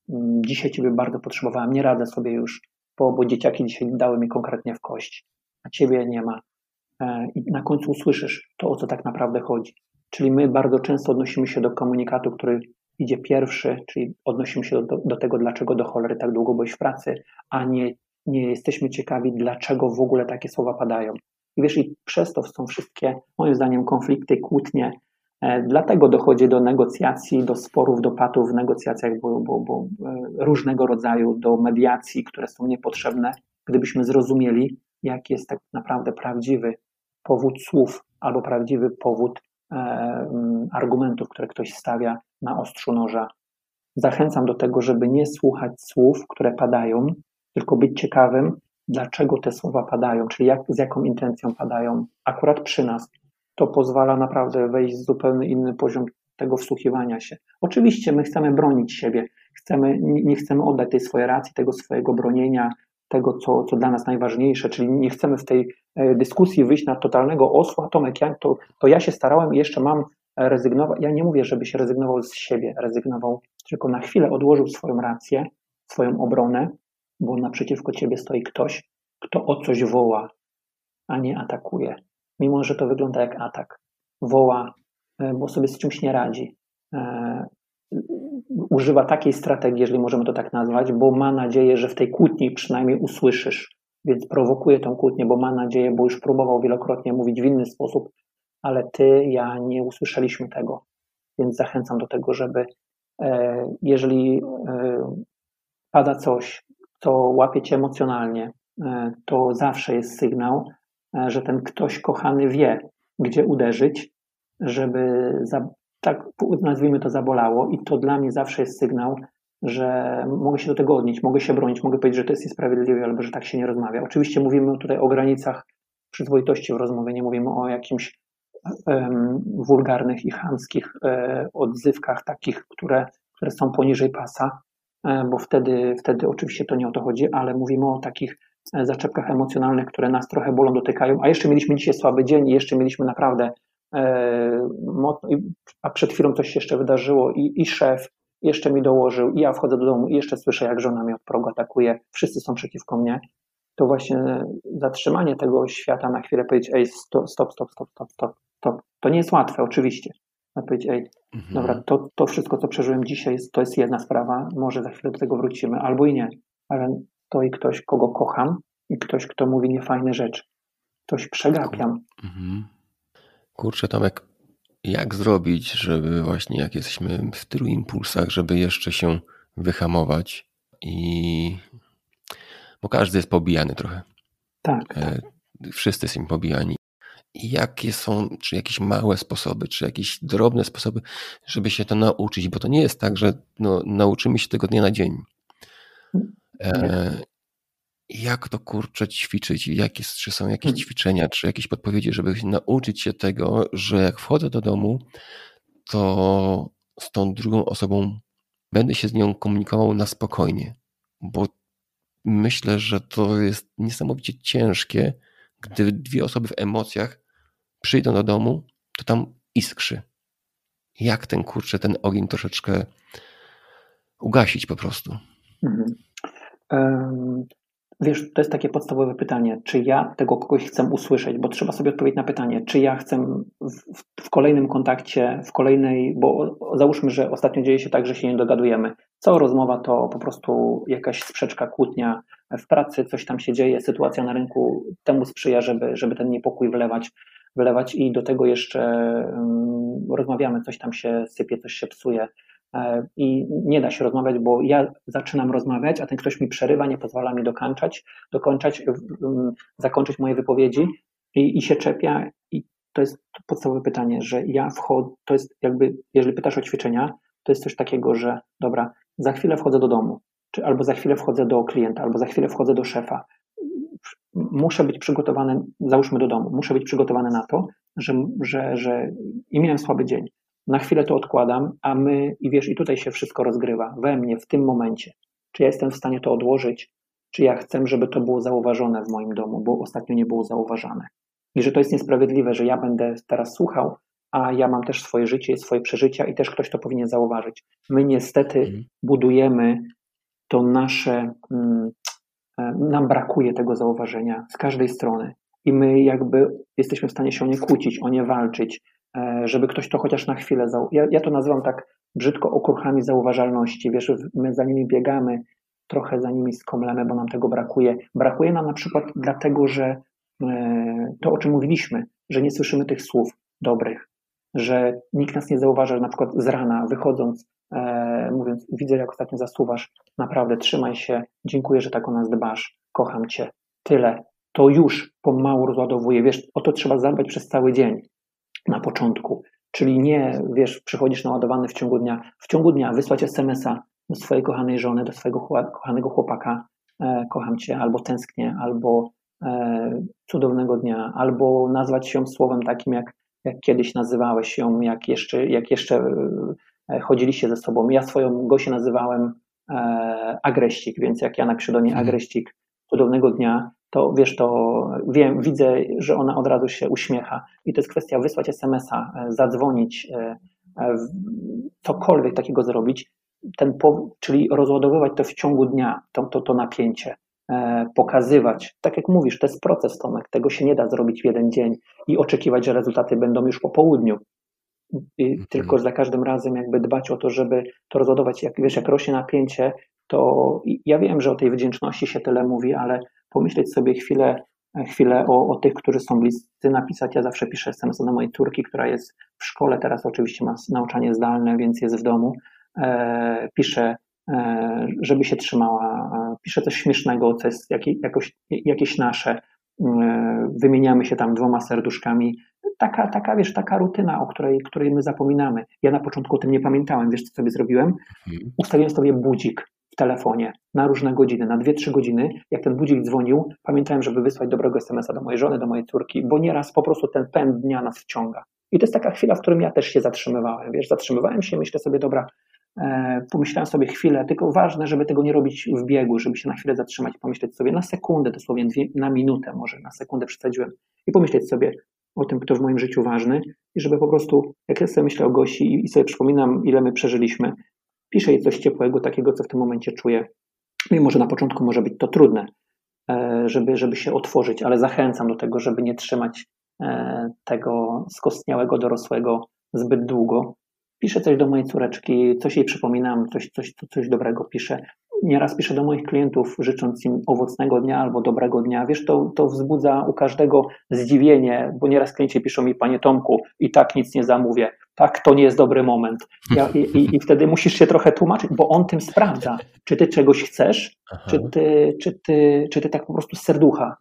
dzisiaj ciebie bardzo potrzebowałem, nie radzę sobie już, bo, bo dzieciaki dzisiaj dały mi konkretnie w kość, a ciebie nie ma. I na końcu usłyszysz to, o co tak naprawdę chodzi. Czyli my bardzo często odnosimy się do komunikatu, który idzie pierwszy, czyli odnosimy się do, do tego, dlaczego do cholery tak długo byłeś w pracy, a nie, nie jesteśmy ciekawi, dlaczego w ogóle takie słowa padają. I wiesz, i przez to są wszystkie, moim zdaniem, konflikty, kłótnie. E, dlatego dochodzi do negocjacji, do sporów, do patów w negocjacjach, bo, bo, bo e, różnego rodzaju, do mediacji, które są niepotrzebne. Gdybyśmy zrozumieli, jaki jest tak naprawdę prawdziwy powód słów albo prawdziwy powód e, argumentów, które ktoś stawia na ostrzu noża. Zachęcam do tego, żeby nie słuchać słów, które padają, tylko być ciekawym, dlaczego te słowa padają, czyli jak, z jaką intencją padają. Akurat przy nas to pozwala naprawdę wejść w zupełnie inny poziom tego wsłuchiwania się. Oczywiście my chcemy bronić siebie, chcemy, nie chcemy oddać tej swojej racji, tego swojego bronienia, tego, co, co dla nas najważniejsze, czyli nie chcemy w tej dyskusji wyjść na totalnego osła. Tomek, ja, to, to ja się starałem i jeszcze mam rezygnować. Ja nie mówię, żeby się rezygnował z siebie, rezygnował, tylko na chwilę odłożył swoją rację, swoją obronę, bo naprzeciwko ciebie stoi ktoś, kto o coś woła, a nie atakuje. Mimo że to wygląda jak atak. Woła, bo sobie z czymś nie radzi. Używa takiej strategii, jeżeli możemy to tak nazwać, bo ma nadzieję, że w tej kłótni przynajmniej usłyszysz, więc prowokuje tą kłótnię, bo ma nadzieję, bo już próbował wielokrotnie mówić w inny sposób, ale ty, ja nie usłyszeliśmy tego, więc zachęcam do tego, żeby e, jeżeli e, pada coś, co łapie cię emocjonalnie, e, to zawsze jest sygnał, e, że ten ktoś kochany wie, gdzie uderzyć, żeby za, tak nazwijmy to zabolało, i to dla mnie zawsze jest sygnał, że mogę się do tego odnieść, mogę się bronić, mogę powiedzieć, że to jest niesprawiedliwe, albo że tak się nie rozmawia. Oczywiście mówimy tutaj o granicach przyzwoitości w rozmowie, nie mówimy o jakimś um, wulgarnych i chamskich um, odzywkach takich, które, które są poniżej pasa, um, bo wtedy, wtedy oczywiście to nie o to chodzi, ale mówimy o takich zaczepkach emocjonalnych, które nas trochę bolą, dotykają, a jeszcze mieliśmy dzisiaj słaby dzień i jeszcze mieliśmy naprawdę a przed chwilą coś się jeszcze wydarzyło i, i szef jeszcze mi dołożył i ja wchodzę do domu i jeszcze słyszę, jak żona mnie od progu atakuje, wszyscy są przeciwko mnie, to właśnie zatrzymanie tego świata na chwilę, powiedzieć, ej, stop, stop, stop, stop, stop, stop, stop. To nie jest łatwe, oczywiście. A powiedzieć, ej, mhm. dobra, to, to wszystko, co przeżyłem dzisiaj, to jest jedna sprawa, może za chwilę do tego wrócimy, albo i nie, ale to i ktoś, kogo kocham, i ktoś, kto mówi niefajne rzeczy. Ktoś przegapiam. Mhm. Kurczę, Tomek, jak zrobić, żeby właśnie jak jesteśmy w tylu impulsach, żeby jeszcze się wyhamować i... Bo każdy jest pobijany trochę. Tak, tak. Wszyscy są pobijani. I jakie są, czy jakieś małe sposoby, czy jakieś drobne sposoby, żeby się to nauczyć, bo to nie jest tak, że no, nauczymy się tego dnia na dzień. E, jak to, kurczę, ćwiczyć? Jakie, czy są jakieś hmm. ćwiczenia, czy jakieś podpowiedzi, żeby nauczyć się tego, że jak wchodzę do domu, to z tą drugą osobą będę się z nią komunikował na spokojnie, bo myślę, że to jest niesamowicie ciężkie, gdy dwie osoby w emocjach przyjdą do domu, to tam iskrzy. Jak ten, kurczę, ten ogień troszeczkę ugasić po prostu? Mhm. Um, wiesz, to jest takie podstawowe pytanie, czy ja tego kogoś chcę usłyszeć, bo trzeba sobie odpowiedzieć na pytanie, czy ja chcę w, w kolejnym kontakcie, w kolejnej, bo załóżmy, że ostatnio dzieje się tak, że się nie dogadujemy. Cała rozmowa to po prostu jakaś sprzeczka, kłótnia w pracy, coś tam się dzieje, sytuacja na rynku temu sprzyja, żeby, żeby ten niepokój wlewać, wlewać i do tego jeszcze um, rozmawiamy, coś tam się sypie, coś się psuje. I nie da się rozmawiać, bo ja zaczynam rozmawiać, a ten ktoś mi przerywa, nie pozwala mi dokończać, dokończać, zakończyć moje wypowiedzi i, i się czepia. I to jest podstawowe pytanie, że ja wchodzę, to jest jakby, jeżeli pytasz o ćwiczenia, to jest coś takiego, że dobra, za chwilę wchodzę do domu, czy albo za chwilę wchodzę do klienta, albo za chwilę wchodzę do szefa. Muszę być przygotowany, załóżmy do domu, muszę być przygotowany na to, że, że, że i miałem słaby dzień. Na chwilę to odkładam, a my, i wiesz, i tutaj się wszystko rozgrywa we mnie, w tym momencie. Czy ja jestem w stanie to odłożyć, czy ja chcę, żeby to było zauważone w moim domu, bo ostatnio nie było zauważane. I że to jest niesprawiedliwe, że ja będę teraz słuchał, a ja mam też swoje życie, swoje przeżycia i też ktoś to powinien zauważyć. My niestety mhm. budujemy to nasze, nam brakuje tego zauważenia z każdej strony i my jakby jesteśmy w stanie się o nie kłócić, o nie walczyć, żeby ktoś to chociaż na chwilę, zau... ja, ja to nazywam tak brzydko okruchami zauważalności, wiesz, my za nimi biegamy, trochę za nimi skomlemy, bo nam tego brakuje. Brakuje nam na przykład dlatego, że to, o czym mówiliśmy, że nie słyszymy tych słów dobrych, że nikt nas nie zauważa, że na przykład z rana wychodząc, e, mówiąc, widzę jak ostatnio zasuwasz, naprawdę trzymaj się, dziękuję, że tak o nas dbasz, kocham cię, tyle. To już pomału rozładowuje, wiesz, o to trzeba zadbać przez cały dzień na początku, czyli nie, wiesz, przychodzisz naładowany w ciągu dnia, w ciągu dnia wysłać es em es a do swojej kochanej żony, do swojego kochanego chłopaka, e, kocham cię, albo tęsknię, albo e, cudownego dnia, albo nazwać ją słowem takim, jak, jak kiedyś nazywałeś ją, jak jeszcze, jak jeszcze e, chodziliście ze sobą. Ja swoją Gosię nazywałem e, agreścik, więc jak ja napiszę do niej agreścik, cudownego dnia, to wiesz, to wiem, widzę, że ona od razu się uśmiecha i to jest kwestia wysłać es em es a, zadzwonić, e, e, cokolwiek takiego zrobić, ten, czyli rozładowywać to w ciągu dnia, to, to, to napięcie, e, pokazywać. Tak jak mówisz, to jest proces, Tomek, tego się nie da zrobić w jeden dzień i oczekiwać, że rezultaty będą już po południu. I mhm. Tylko za każdym razem jakby dbać o to, żeby to rozładować. Jak wiesz, jak rośnie napięcie, to ja wiem, że o tej wdzięczności się tyle mówi, ale pomyśleć sobie chwilę, chwilę o, o tych, którzy są bliscy, napisać. Ja zawsze piszę es em es a do mojej córki, która jest w szkole, teraz oczywiście ma nauczanie zdalne, więc jest w domu. E, piszę, e, żeby się trzymała, e, piszę coś śmiesznego, co jest jak, jakoś, jakieś nasze, e, wymieniamy się tam dwoma serduszkami, taka, taka wiesz, taka rutyna, o której, której my zapominamy. Ja na początku o tym nie pamiętałem, wiesz co sobie zrobiłem? Mhm. Ustawiłem sobie budzik w telefonie na różne godziny, na dwie trzy godziny, jak ten budzik dzwonił, pamiętałem, żeby wysłać dobrego es em es a do mojej żony, do mojej córki, bo nieraz po prostu ten pęd dnia nas wciąga. I to jest taka chwila, w którym ja też się zatrzymywałem, wiesz, zatrzymywałem się, myślę sobie, dobra, e, pomyślałem sobie chwilę, tylko ważne, żeby tego nie robić w biegu, żeby się na chwilę zatrzymać, pomyśleć sobie na sekundę, dosłownie dwie, na minutę może, na sekundę przesadziłem i pomyśleć sobie o tym, kto w moim życiu ważny i żeby po prostu, jak ja sobie myślę o Gosi i sobie przypominam, ile my przeżyliśmy, piszę jej coś ciepłego, takiego, co w tym momencie czuję. Mimo że na początku może być to trudne, żeby, żeby się otworzyć, ale zachęcam do tego, żeby nie trzymać tego skostniałego dorosłego zbyt długo. Piszę coś do mojej córeczki, coś jej przypominam, coś, coś, coś dobrego piszę. Nieraz piszę do moich klientów, życząc im owocnego dnia albo dobrego dnia. Wiesz, to, to wzbudza u każdego zdziwienie, bo nieraz klienci piszą mi, panie Tomku, i tak nic nie zamówię. Tak, to nie jest dobry moment. Ja, i, I wtedy musisz się trochę tłumaczyć, bo on tym sprawdza, czy ty czegoś chcesz, czy ty, czy, ty, czy ty tak po prostu z serducha.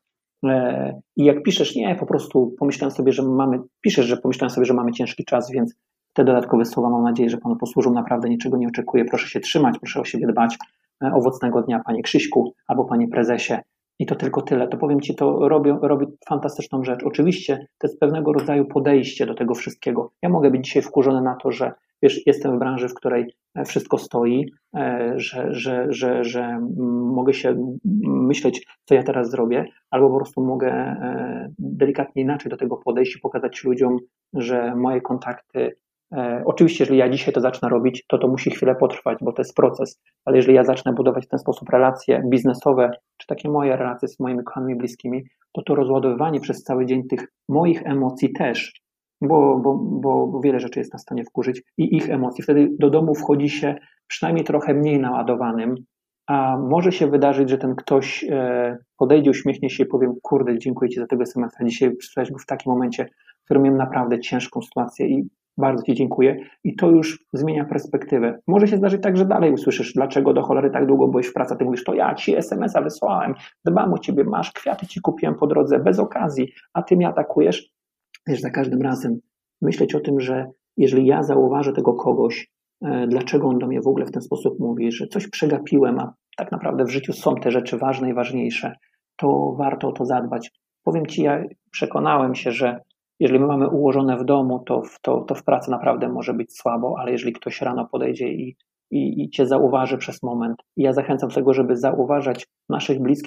I jak piszesz, nie, po prostu pomyślałem sobie, że mamy, piszesz, że pomyślałem sobie, że mamy ciężki czas, więc te dodatkowe słowa mam nadzieję, że panu posłużą. Naprawdę niczego nie oczekuję. Proszę się trzymać, proszę o siebie dbać. Owocnego dnia, panie Krzyśku, albo panie prezesie. I to tylko tyle. To powiem ci, to robię, robię fantastyczną rzecz. Oczywiście to jest pewnego rodzaju podejście do tego wszystkiego. Ja mogę być dzisiaj wkurzony na to, że wiesz, jestem w branży, w której wszystko stoi, że, że, że, że mogę się myśleć, co ja teraz zrobię, albo po prostu mogę delikatnie inaczej do tego podejść i pokazać ludziom, że moje kontakty, oczywiście, jeżeli ja dzisiaj to zacznę robić, to to musi chwilę potrwać, bo to jest proces, ale jeżeli ja zacznę budować w ten sposób relacje biznesowe, czy takie moje relacje z moimi kochanymi bliskimi, to to rozładowywanie przez cały dzień tych moich emocji też, bo, bo, bo, bo wiele rzeczy jest na stanie wkurzyć i ich emocji. Wtedy do domu wchodzi się przynajmniej trochę mniej naładowanym, a może się wydarzyć, że ten ktoś podejdzie, uśmiechnie się i powie, kurde, dziękuję ci za tego es em es a, dzisiaj przysłałeś go w takim momencie, w którym miałem naprawdę ciężką sytuację i bardzo ci dziękuję. I to już zmienia perspektywę. Może się zdarzyć tak, że dalej usłyszysz, dlaczego do cholery tak długo byłeś w pracy. Ty mówisz, to ja ci es em es a wysłałem, dbam o ciebie, masz, kwiaty ci kupiłem po drodze, bez okazji, a ty mnie atakujesz. Wiesz, za każdym razem myśleć o tym, że jeżeli ja zauważę tego kogoś, e, dlaczego on do mnie w ogóle w ten sposób mówi, że coś przegapiłem, a tak naprawdę w życiu są te rzeczy ważne i ważniejsze, to warto o to zadbać. Powiem ci, ja przekonałem się, że jeżeli my mamy ułożone w domu, to w, to, to w pracy naprawdę może być słabo, ale jeżeli ktoś rano podejdzie i, i, i cię zauważy przez moment, i ja zachęcam do tego, żeby zauważać naszych bliskich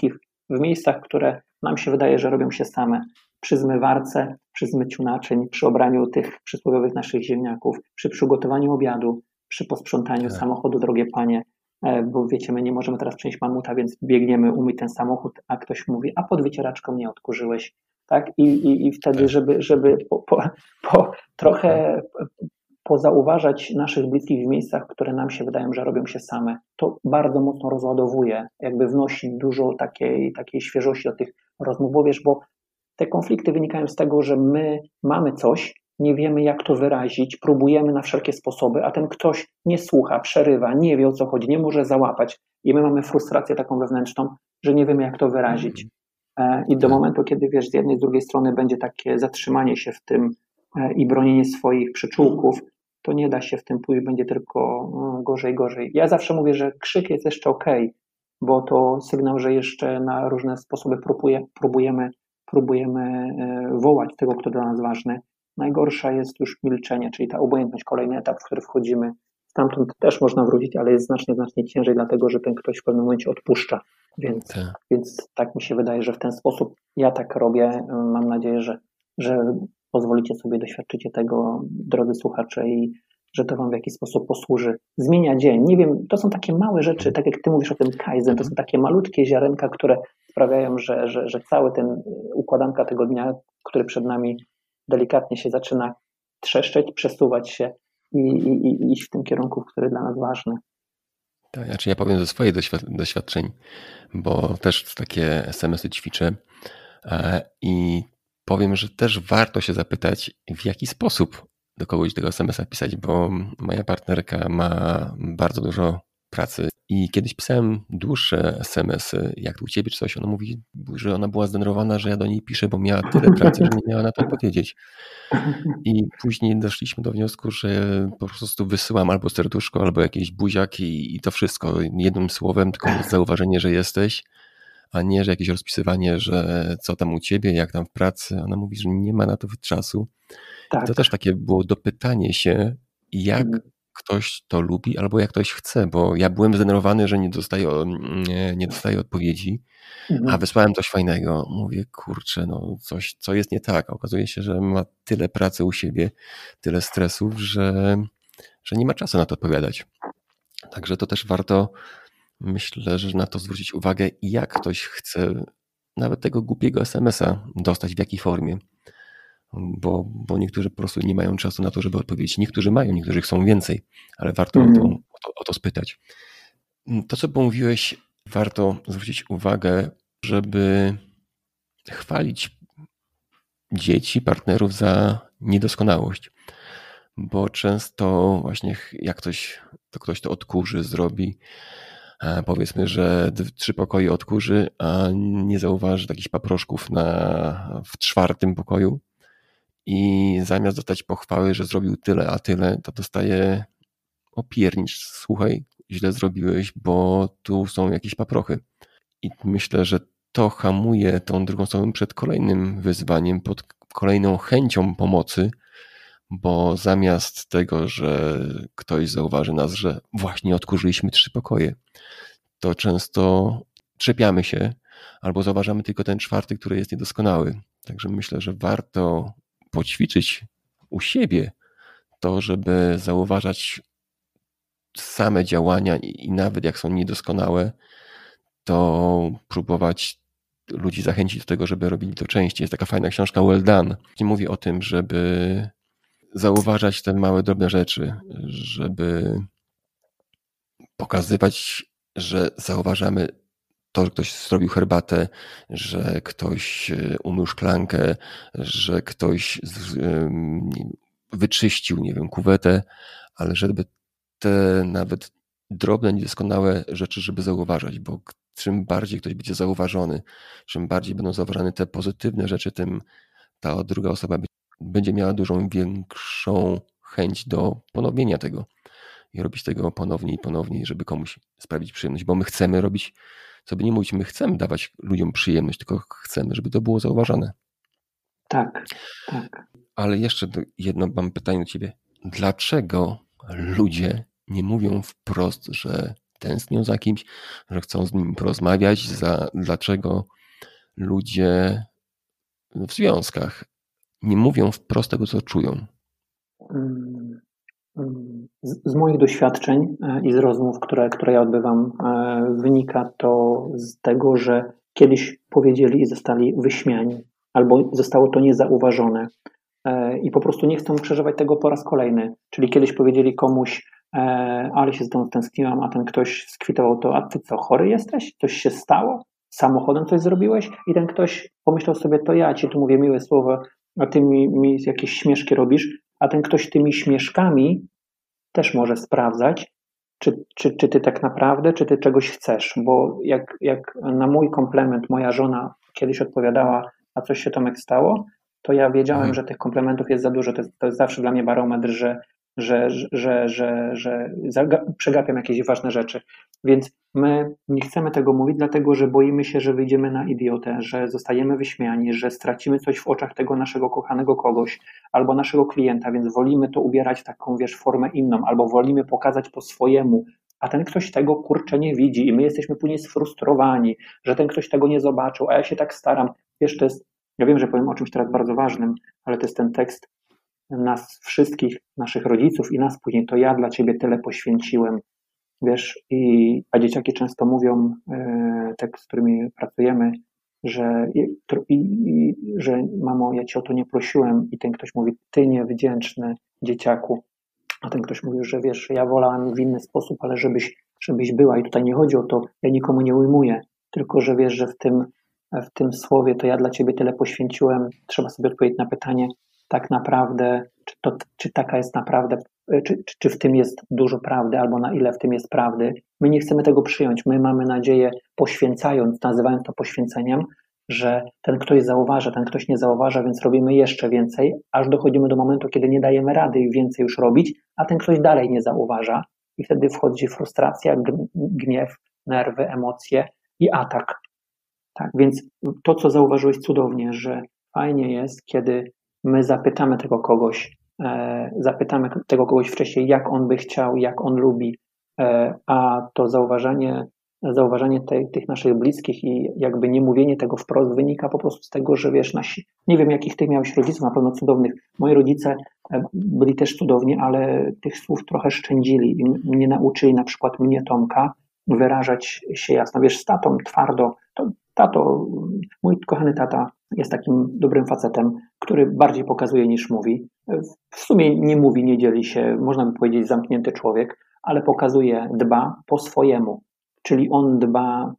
w miejscach, które nam się wydaje, że robią się same. Przy zmywarce, przy zmyciu naczyń, przy obraniu tych przysłowiowych naszych ziemniaków, przy przygotowaniu obiadu, przy posprzątaniu Tak. samochodu, drogie panie, bo wiecie, my nie możemy teraz przynieść mamuta, więc biegniemy umyć ten samochód, a ktoś mówi, a pod wycieraczką nie odkurzyłeś. Tak? I, i, i wtedy, Tak. żeby, żeby po, po, po trochę pozauważać naszych bliskich w miejscach, które nam się wydają, że robią się same, to bardzo mocno rozładowuje, jakby wnosi dużo takiej, takiej świeżości do tych rozmów, bo wiesz, bo te konflikty wynikają z tego, że my mamy coś, nie wiemy jak to wyrazić, próbujemy na wszelkie sposoby, a ten ktoś nie słucha, przerywa, nie wie o co chodzi, nie może załapać i my mamy frustrację taką wewnętrzną, że nie wiemy jak to wyrazić. I do momentu, kiedy wiesz, z jednej, z drugiej strony będzie takie zatrzymanie się w tym i bronienie swoich przyczółków, to nie da się w tym pójść, będzie tylko gorzej, gorzej. Ja zawsze mówię, że krzyk jest jeszcze okej, okay, bo to sygnał, że jeszcze na różne sposoby próbuje, próbujemy, próbujemy wołać tego, kto dla nas ważny. Najgorsza jest już milczenie, czyli ta obojętność, kolejny etap, w który wchodzimy. Stamtąd też można wrócić, ale jest znacznie, znacznie ciężej, dlatego że ten ktoś w pewnym momencie odpuszcza. Więc tak. więc tak mi się wydaje, że w ten sposób ja tak robię. Mam nadzieję, że, że pozwolicie sobie, doświadczycie tego, drodzy słuchacze, i że to wam w jakiś sposób posłuży. Zmienia dzień. Nie wiem, to są takie małe rzeczy, tak jak ty mówisz o tym Kaizen, to są takie malutkie ziarenka, które sprawiają, że, że, że cały ten układanka tego dnia, który przed nami delikatnie się zaczyna trzeszczeć, przesuwać się i, i, i iść w tym kierunku, który dla nas ważny. Tak, znaczy ja powiem ze swoich doświad- doświadczeń, bo też takie es em esy ćwiczę i powiem, że też warto się zapytać, w jaki sposób do kogoś tego es em esa pisać, bo moja partnerka ma bardzo dużo pracy i kiedyś pisałem dłuższe es em esy, jak u ciebie czy coś, ona mówi, że ona była zdenerwowana, że ja do niej piszę, bo miała tyle pracy, że nie miała na to odpowiedzieć. I później doszliśmy do wniosku, że po prostu wysyłam albo serduszko, albo jakieś buziaki i to wszystko jednym słowem, tylko zauważenie, że jesteś, a nie, że jakieś rozpisywanie, że co tam u ciebie, jak tam w pracy. Ona mówi, że nie ma na to czasu. Tak. I to też takie było dopytanie się, jak hmm. ktoś to lubi albo jak ktoś chce, bo ja byłem zdenerwowany, że nie dostaję, nie, nie dostaję odpowiedzi, hmm. a wysłałem coś fajnego. Mówię, kurczę, no coś, co jest nie tak. Okazuje się, że ma tyle pracy u siebie, tyle stresów, że, że nie ma czasu na to odpowiadać. Także to też warto, myślę, że na to zwrócić uwagę, jak ktoś chce nawet tego głupiego es em esa dostać, w jakiej formie. Bo, bo niektórzy po prostu nie mają czasu na to, żeby odpowiedzieć. Niektórzy mają, niektórzy chcą więcej, ale warto mm. o, to, o, to, o to spytać. To, co mówiłeś, warto zwrócić uwagę, żeby chwalić dzieci, partnerów za niedoskonałość. Bo często właśnie jak ktoś to, ktoś to odkurzy, zrobi, powiedzmy, że trzy pokoje odkurzy, a nie zauważy takich paproszków na, w czwartym pokoju, i zamiast dostać pochwały, że zrobił tyle, a tyle, to dostaje opiernicz. Słuchaj, źle zrobiłeś, bo tu są jakieś paprochy. I myślę, że to hamuje tą drugą stronę przed kolejnym wyzwaniem, pod kolejną chęcią pomocy, bo zamiast tego, że ktoś zauważy nas, że właśnie odkurzyliśmy trzy pokoje, to często czepiamy się albo zauważamy tylko ten czwarty, który jest niedoskonały. Także myślę, że warto poćwiczyć u siebie to, żeby zauważać same działania i nawet jak są niedoskonałe, to próbować ludzi zachęcić do tego, żeby robili to częściej. Jest taka fajna książka Well Done, gdzie mówi o tym, żeby zauważać te małe, drobne rzeczy, żeby pokazywać, że zauważamy to, że ktoś zrobił herbatę, że ktoś umył szklankę, że ktoś wyczyścił, nie wiem, kuwetę, ale żeby te nawet drobne, niedoskonałe rzeczy, żeby zauważać, bo czym bardziej ktoś będzie zauważony, czym bardziej będą zauważane te pozytywne rzeczy, tym ta druga osoba będzie miała dużą, większą chęć do ponowienia tego i robić tego ponownie i ponownie, żeby komuś sprawić przyjemność, bo my chcemy robić, co by nie mówić, my chcemy dawać ludziom przyjemność, tylko chcemy, żeby to było zauważane. Tak, tak. Ale jeszcze jedno mam pytanie do ciebie. Dlaczego ludzie nie mówią wprost, że tęsknią za kimś, że chcą z nim porozmawiać, za, dlaczego ludzie w związkach nie mówią wprost tego, co czują. Z, z moich doświadczeń i z rozmów, które, które ja odbywam, wynika to z tego, że kiedyś powiedzieli i zostali wyśmiani, albo zostało to niezauważone i po prostu nie chcą przeżywać tego po raz kolejny. Czyli kiedyś powiedzieli komuś, ale się z tą tęskniłam, a ten ktoś skwitował to, a ty co, chory jesteś? Coś się stało? Samochodem coś zrobiłeś? I ten ktoś pomyślał sobie, to ja ci tu mówię miłe słowo, a ty mi, mi jakieś śmieszki robisz, a ten ktoś tymi śmieszkami też może sprawdzać, czy, czy, czy ty tak naprawdę, czy ty czegoś chcesz, bo jak, jak na mój komplement moja żona kiedyś odpowiadała, a coś się Tomek stało, to ja wiedziałem, mhm. że tych komplementów jest za dużo, to jest, to jest zawsze dla mnie barometr, że, że, że, że, że, że przegapiam jakieś ważne rzeczy, więc my nie chcemy tego mówić, dlatego że boimy się, że wyjdziemy na idiotę, że zostajemy wyśmiani, że stracimy coś w oczach tego naszego kochanego kogoś albo naszego klienta, więc wolimy to ubierać w taką, wiesz, formę inną, albo wolimy pokazać po swojemu, a ten ktoś tego, kurczę, nie widzi i my jesteśmy później sfrustrowani, że ten ktoś tego nie zobaczył, a ja się tak staram. Wiesz, to jest, ja wiem, że powiem o czymś teraz bardzo ważnym, ale to jest ten tekst nas wszystkich, naszych rodziców i nas później, to ja dla ciebie tyle poświęciłem. Wiesz, i, a dzieciaki często mówią, e, te, z którymi pracujemy, że, i, i, że mamo, ja cię o to nie prosiłem, i ten ktoś mówi, ty niewdzięczny dzieciaku, a ten ktoś mówi, że wiesz, ja wolałem w inny sposób, ale żebyś, żebyś była, i tutaj nie chodzi o to, ja nikomu nie ujmuję, tylko że wiesz, że w tym, w tym słowie to ja dla ciebie tyle poświęciłem, trzeba sobie odpowiedzieć na pytanie, tak naprawdę, czy, to, czy taka jest naprawdę, czy, czy, czy w tym jest dużo prawdy, albo na ile w tym jest prawdy. My nie chcemy tego przyjąć. My mamy nadzieję, poświęcając, nazywając to poświęceniem, że ten ktoś zauważa, ten ktoś nie zauważa, więc robimy jeszcze więcej, aż dochodzimy do momentu, kiedy nie dajemy rady i więcej już robić, a ten ktoś dalej nie zauważa i wtedy wchodzi frustracja, gniew, nerwy, emocje i atak. Tak, więc to, co zauważyłeś cudownie, że fajnie jest, kiedy my zapytamy tego kogoś, e, zapytamy tego kogoś wcześniej, jak on by chciał, jak on lubi, e, a to zauważanie, zauważanie te, tych naszych bliskich i jakby nie mówienie tego wprost wynika po prostu z tego, że wiesz, nasi, nie wiem jakich ty miałeś rodziców, na pewno cudownych. Moi rodzice byli też cudowni, ale tych słów trochę szczędzili i mnie nauczyli, na przykład mnie, Tomka, wyrażać się jasno. Wiesz, z tatą twardo, to tato, mój kochany tata jest takim dobrym facetem, który bardziej pokazuje niż mówi. W sumie nie mówi, nie dzieli się, można by powiedzieć zamknięty człowiek, ale pokazuje, dba po swojemu. Czyli on dba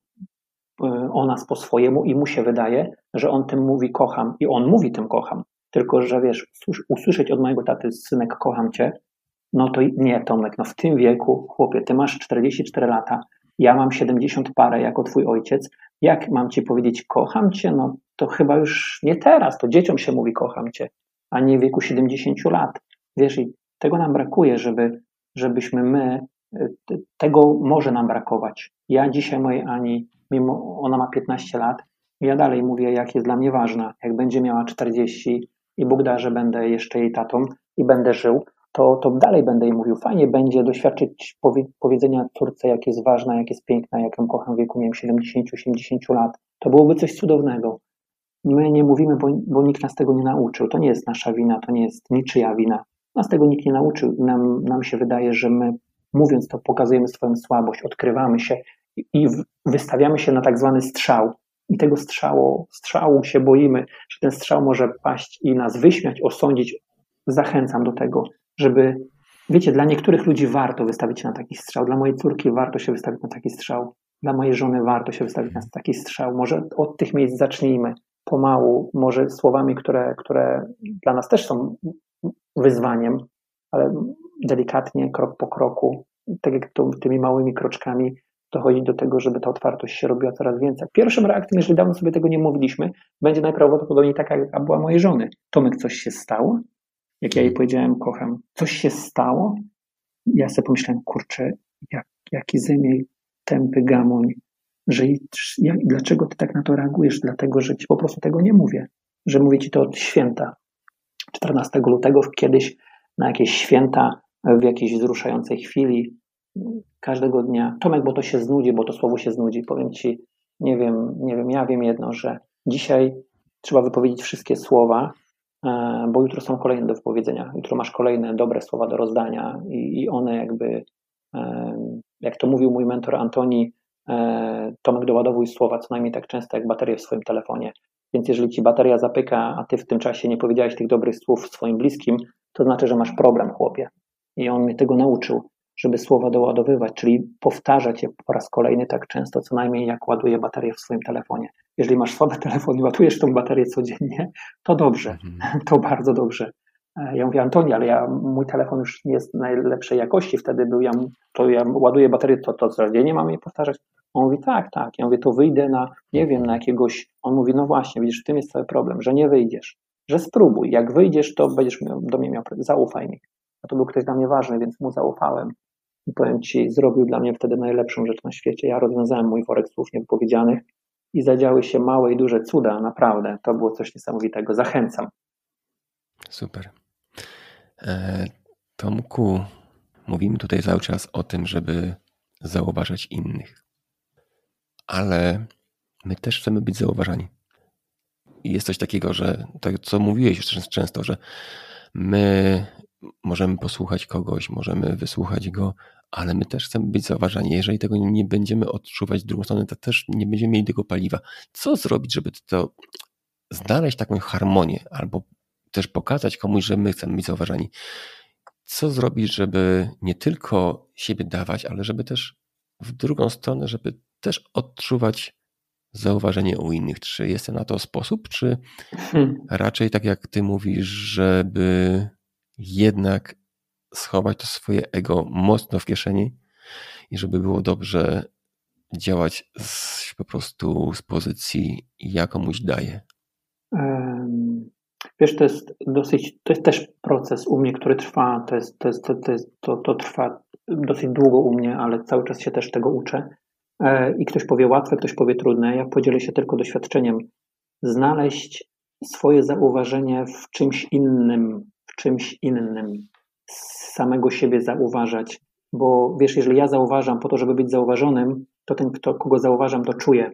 o nas po swojemu i mu się wydaje, że on tym mówi kocham i on mówi tym kocham. Tylko, że wiesz, usłyszeć od mojego taty, synek, kocham cię, no to nie, Tomek, no w tym wieku, chłopie, ty masz czterdzieści cztery lata, ja mam siedemdziesiąt parę jako twój ojciec, jak mam ci powiedzieć kocham cię, no to chyba już nie teraz, to dzieciom się mówi kocham cię, a nie w wieku siedemdziesięciu lat. Wiesz, i tego nam brakuje, żeby, żebyśmy my, tego może nam brakować. Ja dzisiaj mojej Ani, mimo ona ma piętnaście lat, ja dalej mówię, jak jest dla mnie ważna. Jak będzie miała czterdzieści i Bóg da, że będę jeszcze jej tatą i będę żył, to, to dalej będę jej mówił. Fajnie będzie doświadczyć powie, powiedzenia córce, jak jest ważna, jak jest piękna, jak ją kocham w wieku, nie wiem, siedemdziesięciu osiemdziesięciu lat. To byłoby coś cudownego. My nie mówimy, bo, bo nikt nas tego nie nauczył. To nie jest nasza wina, to nie jest niczyja wina. Nas tego nikt nie nauczył. Nam, nam się wydaje, że my mówiąc to pokazujemy swoją słabość, odkrywamy się i, i wystawiamy się na tak zwany strzał. I tego strzału, strzału się boimy, że ten strzał może paść i nas wyśmiać, osądzić. Zachęcam do tego, żeby, wiecie, dla niektórych ludzi warto wystawić się na taki strzał. Dla mojej córki warto się wystawić na taki strzał. Dla mojej żony warto się wystawić na taki strzał. Może od tych miejsc zacznijmy pomału, może słowami, które, które dla nas też są wyzwaniem, ale delikatnie, krok po kroku, tak jak to, tymi małymi kroczkami dochodzi do tego, żeby ta otwartość się robiła coraz więcej. Pierwszym reakcją, jeżeli dawno sobie tego nie mówiliśmy, będzie najprawdopodobniej taka, jaka była mojej żony. Tomek, coś się stało? Jak ja jej powiedziałem, kocham, coś się stało? Ja sobie pomyślałem, kurczę, jak, jaki ze mnie tępy gamoń, że jak, dlaczego ty tak na to reagujesz? Dlatego, że ci po prostu tego nie mówię. Że mówię ci to od święta. czternastego lutego kiedyś na jakieś święta, w jakiejś wzruszającej chwili każdego dnia, Tomek, bo to się znudzi, bo to słowo się znudzi. Powiem Ci, nie wiem, nie wiem, ja wiem jedno, że dzisiaj trzeba wypowiedzieć wszystkie słowa, bo jutro są kolejne do wypowiedzenia. Jutro masz kolejne dobre słowa do rozdania i, i one jakby, jak to mówił mój mentor Antoni, Tomek, doładowuj słowa co najmniej tak często jak baterię w swoim telefonie. Więc jeżeli Ci bateria zapyka, a Ty w tym czasie nie powiedziałeś tych dobrych słów swoim bliskim, to znaczy, że masz problem, chłopie. I on mnie tego nauczył, żeby słowa doładowywać, czyli powtarzać je po raz kolejny tak często, co najmniej jak ładuję baterię w swoim telefonie. Jeżeli masz słaby telefon i ładujesz tą baterię codziennie, to dobrze, mhm. to bardzo dobrze. Ja mówię, Antoni, ale ja, mój telefon już nie jest najlepszej jakości, wtedy był, ja, to ja ładuję baterię, to, to codziennie mam je powtarzać. On mówi, tak, tak. Ja mówię, to wyjdę na, nie wiem, na jakiegoś, on mówi, no właśnie, widzisz, w tym jest cały problem, że nie wyjdziesz, że spróbuj, jak wyjdziesz, to będziesz miał, do mnie miał, zaufaj mi. A to był ktoś dla mnie ważny, więc mu zaufałem. I powiem Ci, zrobił dla mnie wtedy najlepszą rzecz na świecie. Ja rozwiązałem mój worek słów niewypowiedzianych i zadziały się małe i duże cuda, naprawdę. To było coś niesamowitego. Zachęcam. Super. E, Tomku, mówimy tutaj cały czas o tym, żeby zauważać innych. Ale my też chcemy być zauważani. I jest coś takiego, że tak co mówiłeś już często, że my możemy posłuchać kogoś, możemy wysłuchać go, ale my też chcemy być zauważani. Jeżeli tego nie będziemy odczuwać w drugą stronę, to też nie będziemy mieli tego paliwa. Co zrobić, żeby to znaleźć taką harmonię, albo też pokazać komuś, że my chcemy być zauważani? Co zrobić, żeby nie tylko siebie dawać, ale żeby też w drugą stronę, żeby też odczuwać zauważenie u innych? Czy jest na to sposób, czy hmm. raczej tak jak ty mówisz, żeby jednak schować to swoje ego mocno w kieszeni i żeby było dobrze działać z, po prostu z pozycji ja komuś daję? Wiesz, to jest dosyć, to jest też proces u mnie, który trwa, to, jest, to, jest, to, to, jest, to, to trwa dosyć długo u mnie, ale cały czas się też tego uczę. I ktoś powie łatwe, ktoś powie trudne. Ja podzielę się tylko doświadczeniem. Znaleźć swoje zauważenie w czymś innym, w czymś innym. Samego siebie zauważać. Bo wiesz, jeżeli ja zauważam po to, żeby być zauważonym, to ten, kto, kogo zauważam, to czuje.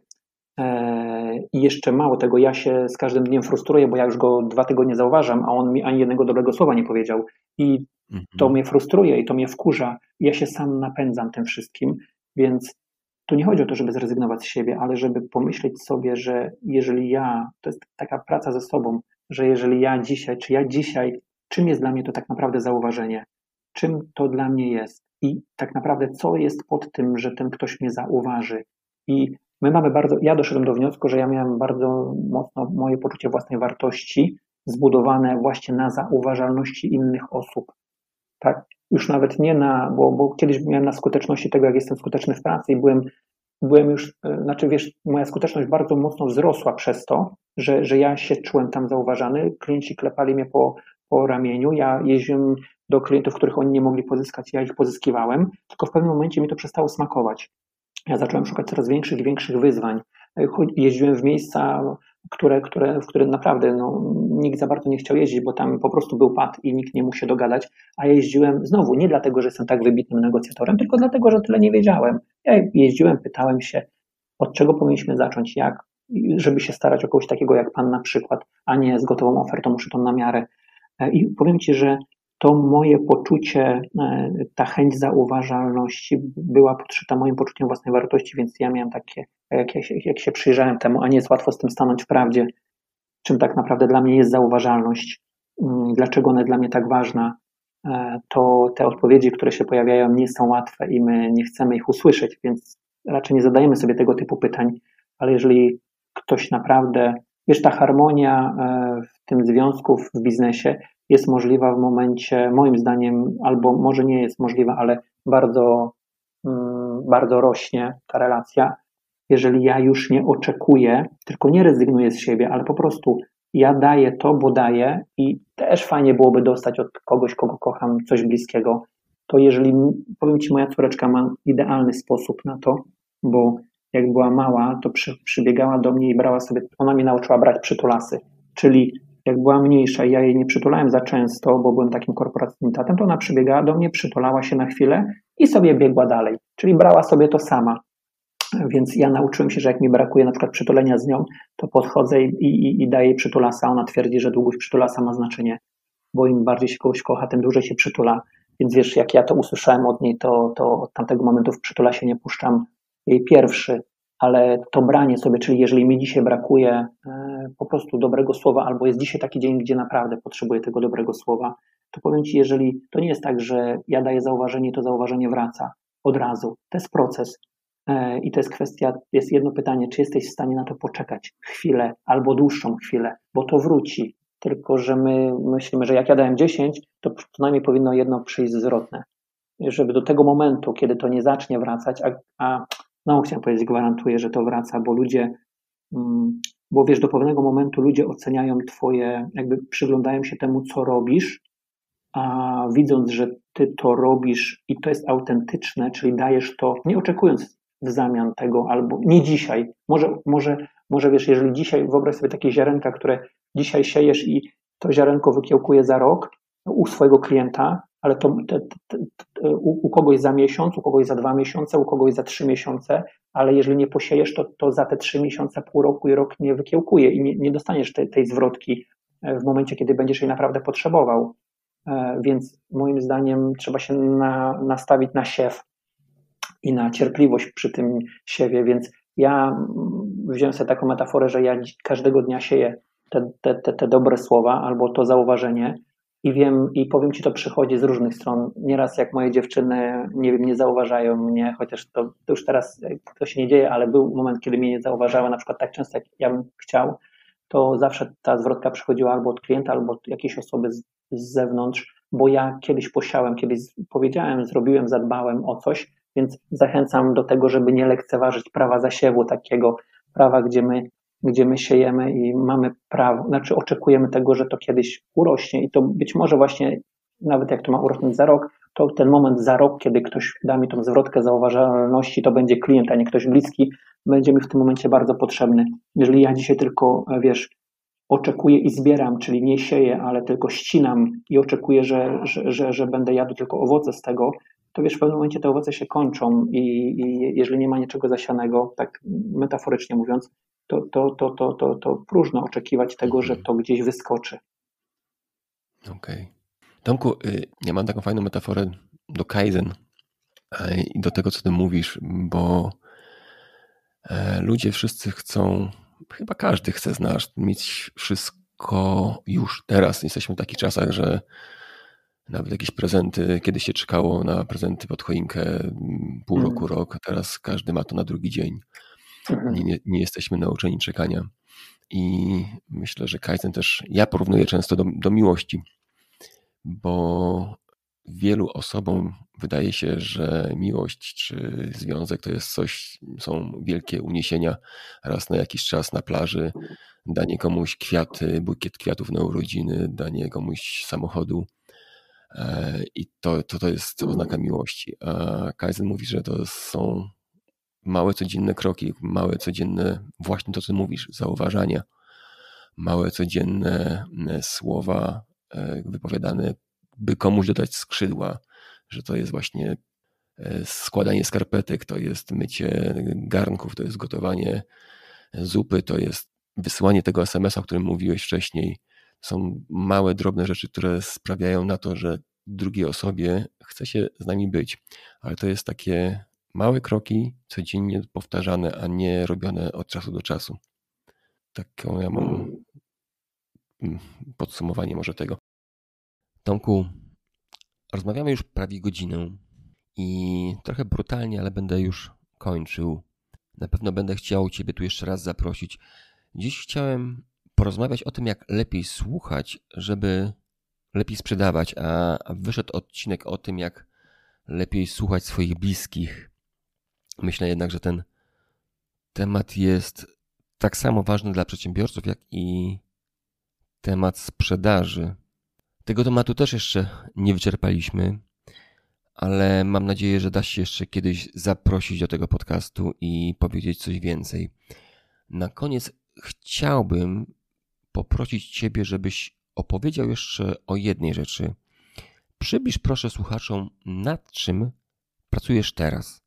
I jeszcze mało tego, ja się z każdym dniem frustruję, bo ja już go dwa tygodnie zauważam, a on mi ani jednego dobrego słowa nie powiedział. I mhm. to mnie frustruje i to mnie wkurza. Ja się sam napędzam tym wszystkim, więc tu nie chodzi o to, żeby zrezygnować z siebie, ale żeby pomyśleć sobie, że jeżeli ja, to jest taka praca ze sobą, że jeżeli ja dzisiaj, czy ja dzisiaj, czym jest dla mnie to tak naprawdę zauważenie? Czym to dla mnie jest? I tak naprawdę co jest pod tym, że ten ktoś mnie zauważy? I my mamy bardzo, ja doszedłem do wniosku, że ja miałem bardzo mocno moje poczucie własnej wartości zbudowane właśnie na zauważalności innych osób. Tak, już nawet nie na, bo, bo kiedyś miałem na skuteczności tego, jak jestem skuteczny w pracy i byłem, byłem już, znaczy wiesz, moja skuteczność bardzo mocno wzrosła przez to, że, że ja się czułem tam zauważany, klienci klepali mnie po, po ramieniu, ja jeździłem do klientów, których oni nie mogli pozyskać, ja ich pozyskiwałem, tylko w pewnym momencie mi to przestało smakować. Ja zacząłem szukać coraz większych i większych wyzwań. Jeździłem w miejsca, które, które, w które naprawdę no, nikt za bardzo nie chciał jeździć, bo tam po prostu był pad i nikt nie mógł się dogadać, a ja jeździłem znowu nie dlatego, że jestem tak wybitnym negocjatorem, tylko dlatego, że tyle nie wiedziałem. Ja jeździłem, pytałem się, od czego powinniśmy zacząć, jak, żeby się starać o kogoś takiego jak pan na przykład, a nie z gotową ofertą, muszę to na miarę. I powiem Ci, że to moje poczucie, ta chęć zauważalności była podszyta moim poczuciem własnej wartości, więc ja miałem takie, jak, ja się, jak się przyjrzałem temu, a nie jest łatwo z tym stanąć w prawdzie, czym tak naprawdę dla mnie jest zauważalność, dlaczego ona jest dla mnie tak ważna, to te odpowiedzi, które się pojawiają, nie są łatwe i my nie chcemy ich usłyszeć, więc raczej nie zadajemy sobie tego typu pytań, ale jeżeli ktoś naprawdę, wiesz, ta harmonia w tym związku w biznesie jest możliwa w momencie, moim zdaniem, albo może nie jest możliwa, ale bardzo, bardzo rośnie ta relacja, jeżeli ja już nie oczekuję, tylko nie rezygnuję z siebie, ale po prostu ja daję to, bo daję i też fajnie byłoby dostać od kogoś, kogo kocham, coś bliskiego, to jeżeli, powiem Ci, moja córeczka ma idealny sposób na to, bo jak była mała, to przy, przybiegała do mnie i brała sobie, ona mnie nauczyła brać przytulasy, czyli jak była mniejsza i ja jej nie przytulałem za często, bo byłem takim korporacyjnym tatem, to ona przybiegała do mnie, przytulała się na chwilę i sobie biegła dalej, czyli brała sobie to sama. Więc ja nauczyłem się, że jak mi brakuje na przykład przytulenia z nią, to podchodzę i, i, i daję jej przytulasa. Ona twierdzi, że długość przytulasa ma znaczenie, bo im bardziej się kogoś kocha, tym dłużej się przytula. Więc wiesz, jak ja to usłyszałem od niej, to, to od tamtego momentu w przytulasie nie puszczam jej pierwszy, ale to branie sobie, czyli jeżeli mi dzisiaj brakuje e, po prostu dobrego słowa, albo jest dzisiaj taki dzień, gdzie naprawdę potrzebuję tego dobrego słowa, to powiem Ci, jeżeli to nie jest tak, że ja daję zauważenie, to zauważenie wraca od razu. To jest proces. I to jest kwestia, jest jedno pytanie, czy jesteś w stanie na to poczekać chwilę albo dłuższą chwilę, bo to wróci. Tylko że my myślimy, że jak ja dałem dziesięć, to przynajmniej powinno jedno przyjść zwrotne. Żeby do tego momentu, kiedy to nie zacznie wracać, a, a no chciałem powiedzieć, gwarantuję, że to wraca, bo ludzie, bo wiesz, do pewnego momentu ludzie oceniają twoje, jakby przyglądają się temu, co robisz, a widząc, że ty to robisz i to jest autentyczne, czyli dajesz to, nie oczekując w zamian tego, albo nie dzisiaj. Może, może, może wiesz, jeżeli dzisiaj, wyobraź sobie takie ziarenka, które dzisiaj siejesz i to ziarenko wykiełkuje za rok u swojego klienta, ale to te, te, te, u, u kogoś za miesiąc, u kogoś za dwa miesiące, u kogoś za trzy miesiące, ale jeżeli nie posiejesz, to, to za te trzy miesiące, pół roku i rok nie wykiełkuje i nie, nie dostaniesz te, tej zwrotki w momencie, kiedy będziesz jej naprawdę potrzebował. Więc moim zdaniem trzeba się na, nastawić na siew i na cierpliwość przy tym siewie, więc ja wziąłem sobie taką metaforę, że ja każdego dnia sieję te, te, te, te dobre słowa albo to zauważenie i wiem, i powiem Ci, to przychodzi z różnych stron. Nieraz jak moje dziewczyny, nie wiem, nie zauważają mnie, chociaż to, to już teraz to się nie dzieje, ale był moment, kiedy mnie nie zauważały, na przykład tak często, jak ja bym chciał, to zawsze ta zwrotka przychodziła albo od klienta, albo od jakiejś osoby z, z zewnątrz, bo ja kiedyś posiałem, kiedyś powiedziałem, zrobiłem, zadbałem o coś, więc zachęcam do tego, żeby nie lekceważyć prawa zasiewu, takiego prawa, gdzie my, gdzie my siejemy i mamy prawo, znaczy oczekujemy tego, że to kiedyś urośnie i to być może właśnie, nawet jak to ma urosnąć za rok, to ten moment za rok, kiedy ktoś da mi tą zwrotkę zauważalności, to będzie klient, a nie ktoś bliski, będzie mi w tym momencie bardzo potrzebny. Jeżeli ja dzisiaj tylko, wiesz, oczekuję i zbieram, czyli nie sieję, ale tylko ścinam i oczekuję, że, że, że, że będę jadł tylko owoce z tego, to wiesz, w pewnym momencie te owoce się kończą i, i jeżeli nie ma niczego zasianego, tak metaforycznie mówiąc, to, to, to, to, to, to próżno oczekiwać tego, że to gdzieś wyskoczy. Okej. Okay. Tomku, ja mam taką fajną metaforę do Kaizen i do tego, co ty mówisz, bo ludzie wszyscy chcą, chyba każdy chce z nas mieć wszystko już teraz. Jesteśmy w takich czasach, że nawet jakieś prezenty, kiedyś się czekało na prezenty pod choinkę pół mm. roku, rok, a teraz każdy ma to na drugi dzień. Mm. Nie, nie jesteśmy nauczeni czekania. I myślę, że Kaizen też, ja porównuję często do, do miłości, bo wielu osobom wydaje się, że miłość czy związek to jest coś, są wielkie uniesienia raz na jakiś czas na plaży, danie komuś kwiaty, bukiet kwiatów na urodziny, danie komuś samochodu i to, to, to jest oznaka miłości. A Kaizen mówi, że to są małe codzienne kroki, małe codzienne, właśnie to co mówisz, zauważania, małe codzienne słowa wypowiadane, by komuś dodać skrzydła, że to jest właśnie składanie skarpetek, to jest mycie garnków, to jest gotowanie zupy, to jest wysyłanie tego es em es a, o którym mówiłeś wcześniej. Są małe, drobne rzeczy, które sprawiają na to, że drugiej osobie chce się z nami być. Ale to jest takie małe kroki, codziennie powtarzane, a nie robione od czasu do czasu. Taką ja mam podsumowanie może tego. Tomku, rozmawiamy już prawie godzinę i trochę brutalnie, ale będę już kończył. Na pewno będę chciał Ciebie tu jeszcze raz zaprosić. Dziś chciałem porozmawiać o tym, jak lepiej słuchać, żeby lepiej sprzedawać, a wyszedł odcinek o tym, jak lepiej słuchać swoich bliskich. Myślę jednak, że ten temat jest tak samo ważny dla przedsiębiorców, jak i temat sprzedaży. Tego tematu też jeszcze nie wyczerpaliśmy, ale mam nadzieję, że da się jeszcze kiedyś zaprosić do tego podcastu i powiedzieć coś więcej. Na koniec chciałbym poprosić Ciebie, żebyś opowiedział jeszcze o jednej rzeczy. Przybliż proszę słuchaczom, nad czym pracujesz teraz.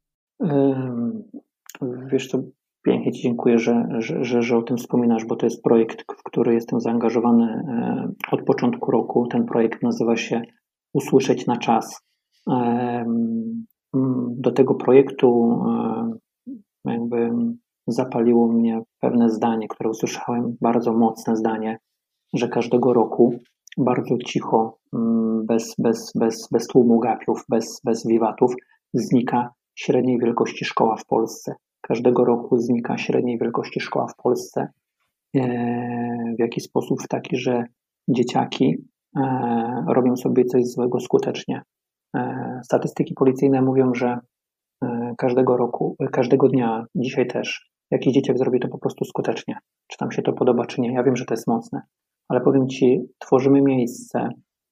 Wiesz co, pięknie Ci dziękuję, że, że, że, że o tym wspominasz, bo to jest projekt, w który jestem zaangażowany od początku roku. Ten projekt nazywa się Usłyszeć na czas. Do tego projektu jakby zapaliło mnie pewne zdanie, które usłyszałem, bardzo mocne zdanie, że każdego roku bardzo cicho, bez, bez, bez, bez tłumu gapiów, bez, bez wiwatów znika średniej wielkości szkoła w Polsce. Każdego roku znika średniej wielkości szkoła w Polsce. W jaki sposób? W taki, że dzieciaki robią sobie coś złego skutecznie. Statystyki policyjne mówią, że każdego roku, każdego dnia, dzisiaj też, jakiś dzieciak zrobi to po prostu skutecznie. Czy tam się to podoba, czy nie. Ja wiem, że to jest mocne, ale powiem Ci, tworzymy miejsce.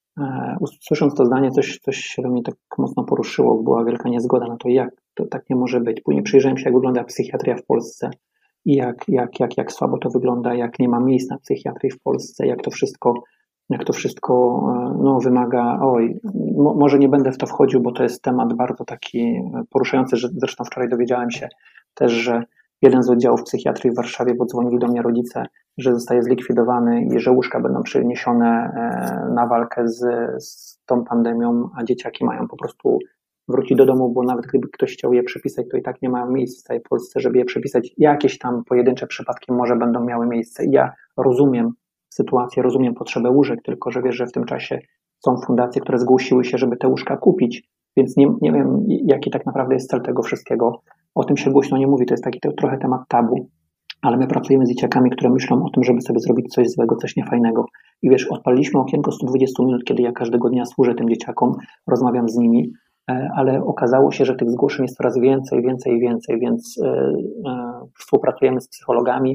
Słysząc to zdanie, coś, coś się we mnie tak mocno poruszyło, była wielka niezgoda na to, jak to tak nie może być. Później przyjrzałem się, jak wygląda psychiatria w Polsce i jak, jak, jak, jak słabo to wygląda, jak nie ma miejsc na psychiatrii w Polsce, jak to wszystko, jak to wszystko no, wymaga, oj, mo, może nie będę w to wchodził, bo to jest temat bardzo taki poruszający, że zresztą wczoraj dowiedziałem się też, że jeden z oddziałów psychiatrii w Warszawie, bo dzwonili do mnie rodzice, że zostaje zlikwidowany i że łóżka będą przeniesione na walkę z, z tą pandemią, a dzieciaki mają po prostu wrócić do domu, bo nawet gdyby ktoś chciał je przepisać, to i tak nie ma miejsc w całej Polsce, żeby je przepisać. Jakieś tam pojedyncze przypadki może będą miały miejsce. I ja rozumiem sytuację, rozumiem potrzebę łóżek, tylko że wiesz, że w tym czasie są fundacje, które zgłosiły się, żeby te łóżka kupić, więc nie, nie wiem, jaki tak naprawdę jest cel tego wszystkiego. O tym się głośno nie mówi, to jest taki to trochę temat tabu, ale my pracujemy z dzieciakami, które myślą o tym, żeby sobie zrobić coś złego, coś niefajnego. I wiesz, odpaliliśmy okienko sto dwadzieścia minut, kiedy ja każdego dnia służę tym dzieciakom, rozmawiam z nimi, ale okazało się, że tych zgłoszeń jest coraz więcej, więcej i więcej, więc współpracujemy z psychologami,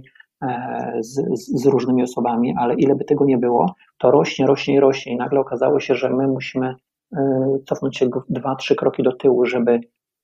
z, z, z różnymi osobami, ale ile by tego nie było, to rośnie, rośnie i rośnie i nagle okazało się, że my musimy cofnąć się dwa, trzy kroki do tyłu, żeby,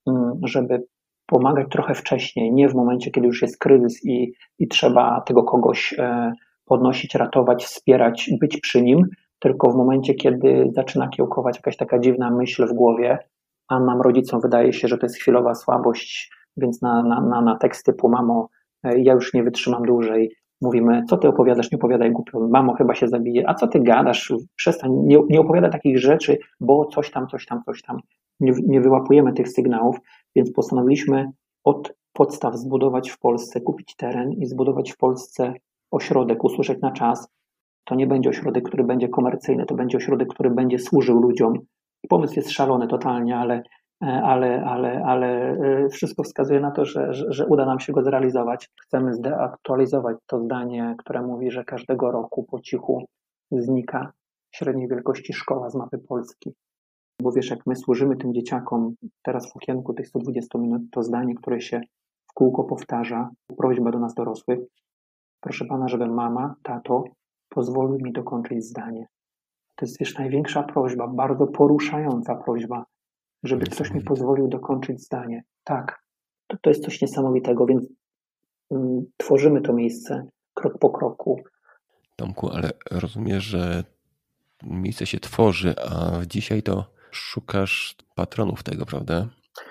żeby pomagać trochę wcześniej, nie w momencie, kiedy już jest kryzys i, i trzeba tego kogoś podnosić, ratować, wspierać, być przy nim, tylko w momencie, kiedy zaczyna kiełkować jakaś taka dziwna myśl w głowie, a nam rodzicom wydaje się, że to jest chwilowa słabość, więc na, na, na, na tekst typu mamo, ja już nie wytrzymam dłużej, mówimy, co ty opowiadasz, nie opowiadaj głupio, mamo chyba się zabije, a co ty gadasz, przestań, nie, nie opowiadaj takich rzeczy, bo coś tam, coś tam, coś tam, nie, nie wyłapujemy tych sygnałów, więc postanowiliśmy od podstaw zbudować w Polsce, kupić teren i zbudować w Polsce ośrodek, usłyszeć na czas. To nie będzie ośrodek, który będzie komercyjny, to będzie ośrodek, który będzie służył ludziom. Pomysł jest szalony totalnie, ale, ale, ale, ale wszystko wskazuje na to, że, że, że uda nam się go zrealizować. Chcemy zdeaktualizować to zdanie, które mówi, że każdego roku po cichu znika średniej wielkości szkoła z mapy Polski. Bo wiesz, jak my służymy tym dzieciakom teraz w okienku tych sto dwadzieścia minut, to zdanie, które się w kółko powtarza, prośba do nas dorosłych, proszę pana, żeby mama, tato pozwolił mi dokończyć zdanie. To jest, wiesz, największa prośba, bardzo poruszająca prośba, żeby ktoś mi pozwolił dokończyć zdanie. Tak, to, to jest coś niesamowitego, więc mm, tworzymy to miejsce krok po kroku. Tomku, ale rozumiesz, że miejsce się tworzy, a dzisiaj to szukasz patronów tego, prawda?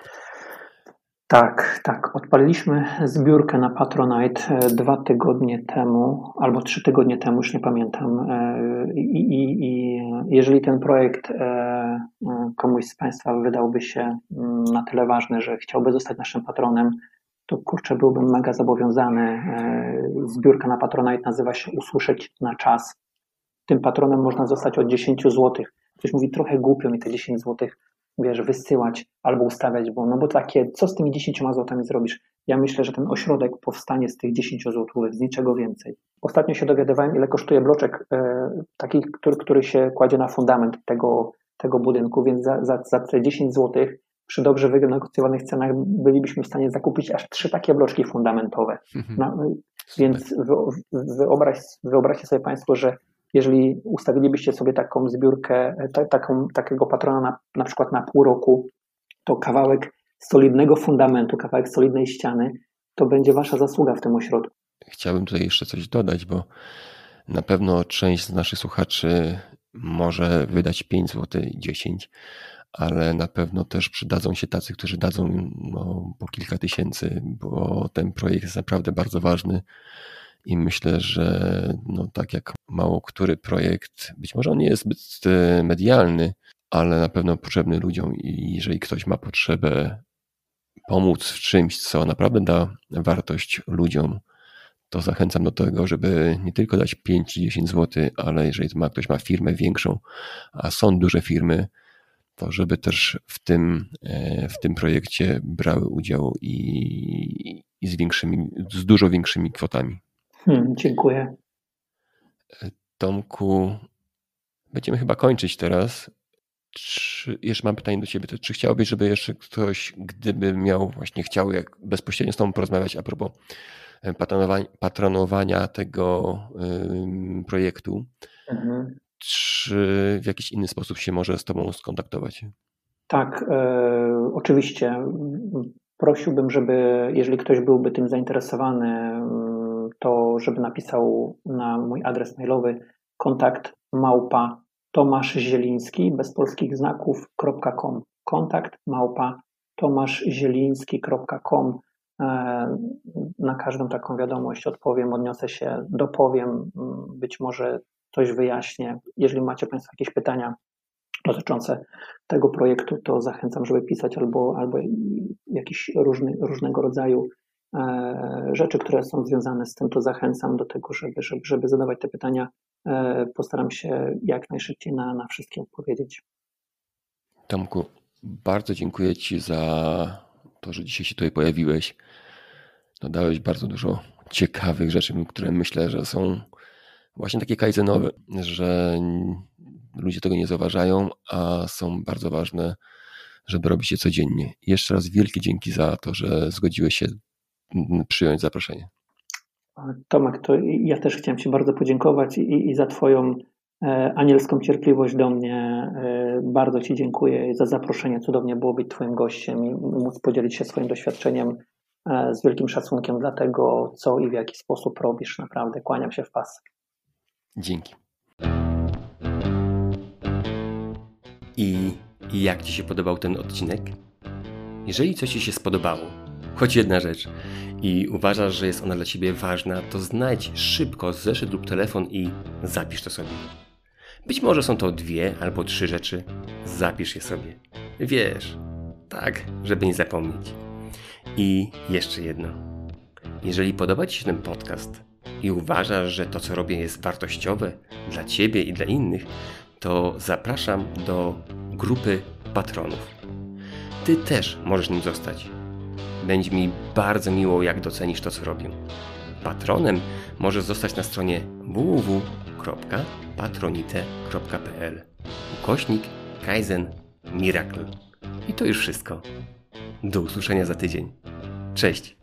Tak, tak. Odpaliliśmy zbiórkę na Patronite dwa tygodnie temu, albo trzy tygodnie temu, już nie pamiętam. I, i, i jeżeli ten projekt komuś z Państwa wydałby się na tyle ważny, że chciałby zostać naszym patronem, to kurczę, byłbym mega zobowiązany. Zbiórka na Patronite nazywa się Usłyszeć na czas. Tym patronem można zostać od dziesięć złotych. Ktoś mówi, trochę głupio mi te dziesięć złotych, wiesz, wysyłać albo ustawiać, bo no bo takie, co z tymi dziesięcioma złotami zrobisz? Ja myślę, że ten ośrodek powstanie z tych dziesięciu złotych, z niczego więcej. Ostatnio się dowiadywałem, ile kosztuje bloczek e, taki, który, który się kładzie na fundament tego, tego budynku, więc za, za, za te dziesięć złotych przy dobrze wynegocjowanych cenach bylibyśmy w stanie zakupić aż trzy takie bloczki fundamentowe. Mhm. No, więc wyobraź, wyobraźcie sobie Państwo, że jeżeli ustawilibyście sobie taką zbiórkę, ta, taką, takiego patrona na, na przykład na pół roku, to kawałek solidnego fundamentu, kawałek solidnej ściany, to będzie wasza zasługa w tym ośrodku. Chciałbym tutaj jeszcze coś dodać, bo Na pewno część z naszych słuchaczy może wydać pięć złotych, dziesięć, ale na pewno też przydadzą się tacy, którzy dadzą no, po kilka tysięcy, bo ten projekt jest naprawdę bardzo ważny i myślę, że no, tak jak mało który projekt, być może on nie jest zbyt medialny, ale na pewno potrzebny ludziom i jeżeli ktoś ma potrzebę pomóc w czymś, co naprawdę da wartość ludziom, to zachęcam do tego, żeby nie tylko dać pięć czy dziesięć złotych, ale jeżeli ma, ktoś ma firmę większą, a są duże firmy, to żeby też w tym, w tym projekcie brały udział i, i z, większymi, z dużo większymi kwotami. Hmm, dziękuję. Tomku, będziemy chyba kończyć teraz. Czy, jeszcze mam pytanie do ciebie. To, czy chciałbyś, żeby jeszcze ktoś, gdyby miał właśnie chciał jak bezpośrednio z tobą porozmawiać a propos patronowania, patronowania tego y, projektu, mhm. czy w jakiś inny sposób się może z tobą skontaktować? Tak, e, oczywiście. Prosiłbym, żeby jeżeli ktoś byłby tym zainteresowany, to żeby napisał na mój adres mailowy kontakt małpa tomaszzieliński bez polskich znaków .com. Kontakt małpa tomaszzieliński kropka com. Na każdą taką wiadomość odpowiem, odniosę się, dopowiem, być może coś wyjaśnię. Jeżeli macie Państwo jakieś pytania dotyczące tego projektu, to zachęcam, żeby pisać albo, albo jakieś różny, różnego rodzaju rzeczy, które są związane z tym, to zachęcam do tego, żeby, żeby, żeby zadawać te pytania. Postaram się jak najszybciej na, na wszystkie odpowiedzieć. Tomku, bardzo dziękuję Ci za to, że dzisiaj się tutaj pojawiłeś. Dodałeś bardzo dużo ciekawych rzeczy, które myślę, że są właśnie takie kaizenowe, że ludzie tego nie zauważają, a są bardzo ważne, żeby robić je codziennie. Jeszcze raz wielkie dzięki za to, że zgodziłeś się przyjąć zaproszenie. Tomek, to ja też chciałem Ci bardzo podziękować i, i za Twoją anielską cierpliwość do mnie. Bardzo Ci dziękuję za zaproszenie. Cudownie było być Twoim gościem i móc podzielić się swoim doświadczeniem z wielkim szacunkiem dla tego, co i w jaki sposób robisz. Naprawdę kłaniam się w pas. Dzięki. I jak Ci się podobał ten odcinek? Jeżeli coś Ci się spodobało, choć jedna rzecz, i uważasz, że jest ona dla Ciebie ważna, to znajdź szybko zeszyt lub telefon i zapisz to sobie. Być może są to dwie albo trzy rzeczy. Zapisz je sobie. Wiesz, tak, żeby nie zapomnieć. I jeszcze jedno. Jeżeli podoba Ci się ten podcast i uważasz, że to, co robię, jest wartościowe dla Ciebie i dla innych, to zapraszam do grupy patronów. Ty też możesz nim zostać. Będzie mi bardzo miło, jak docenisz to, co robię. Patronem możesz zostać na stronie w w w kropka patronite kropka p l ukośnik Kaizen Miracle. I to już wszystko. Do usłyszenia za tydzień. Cześć!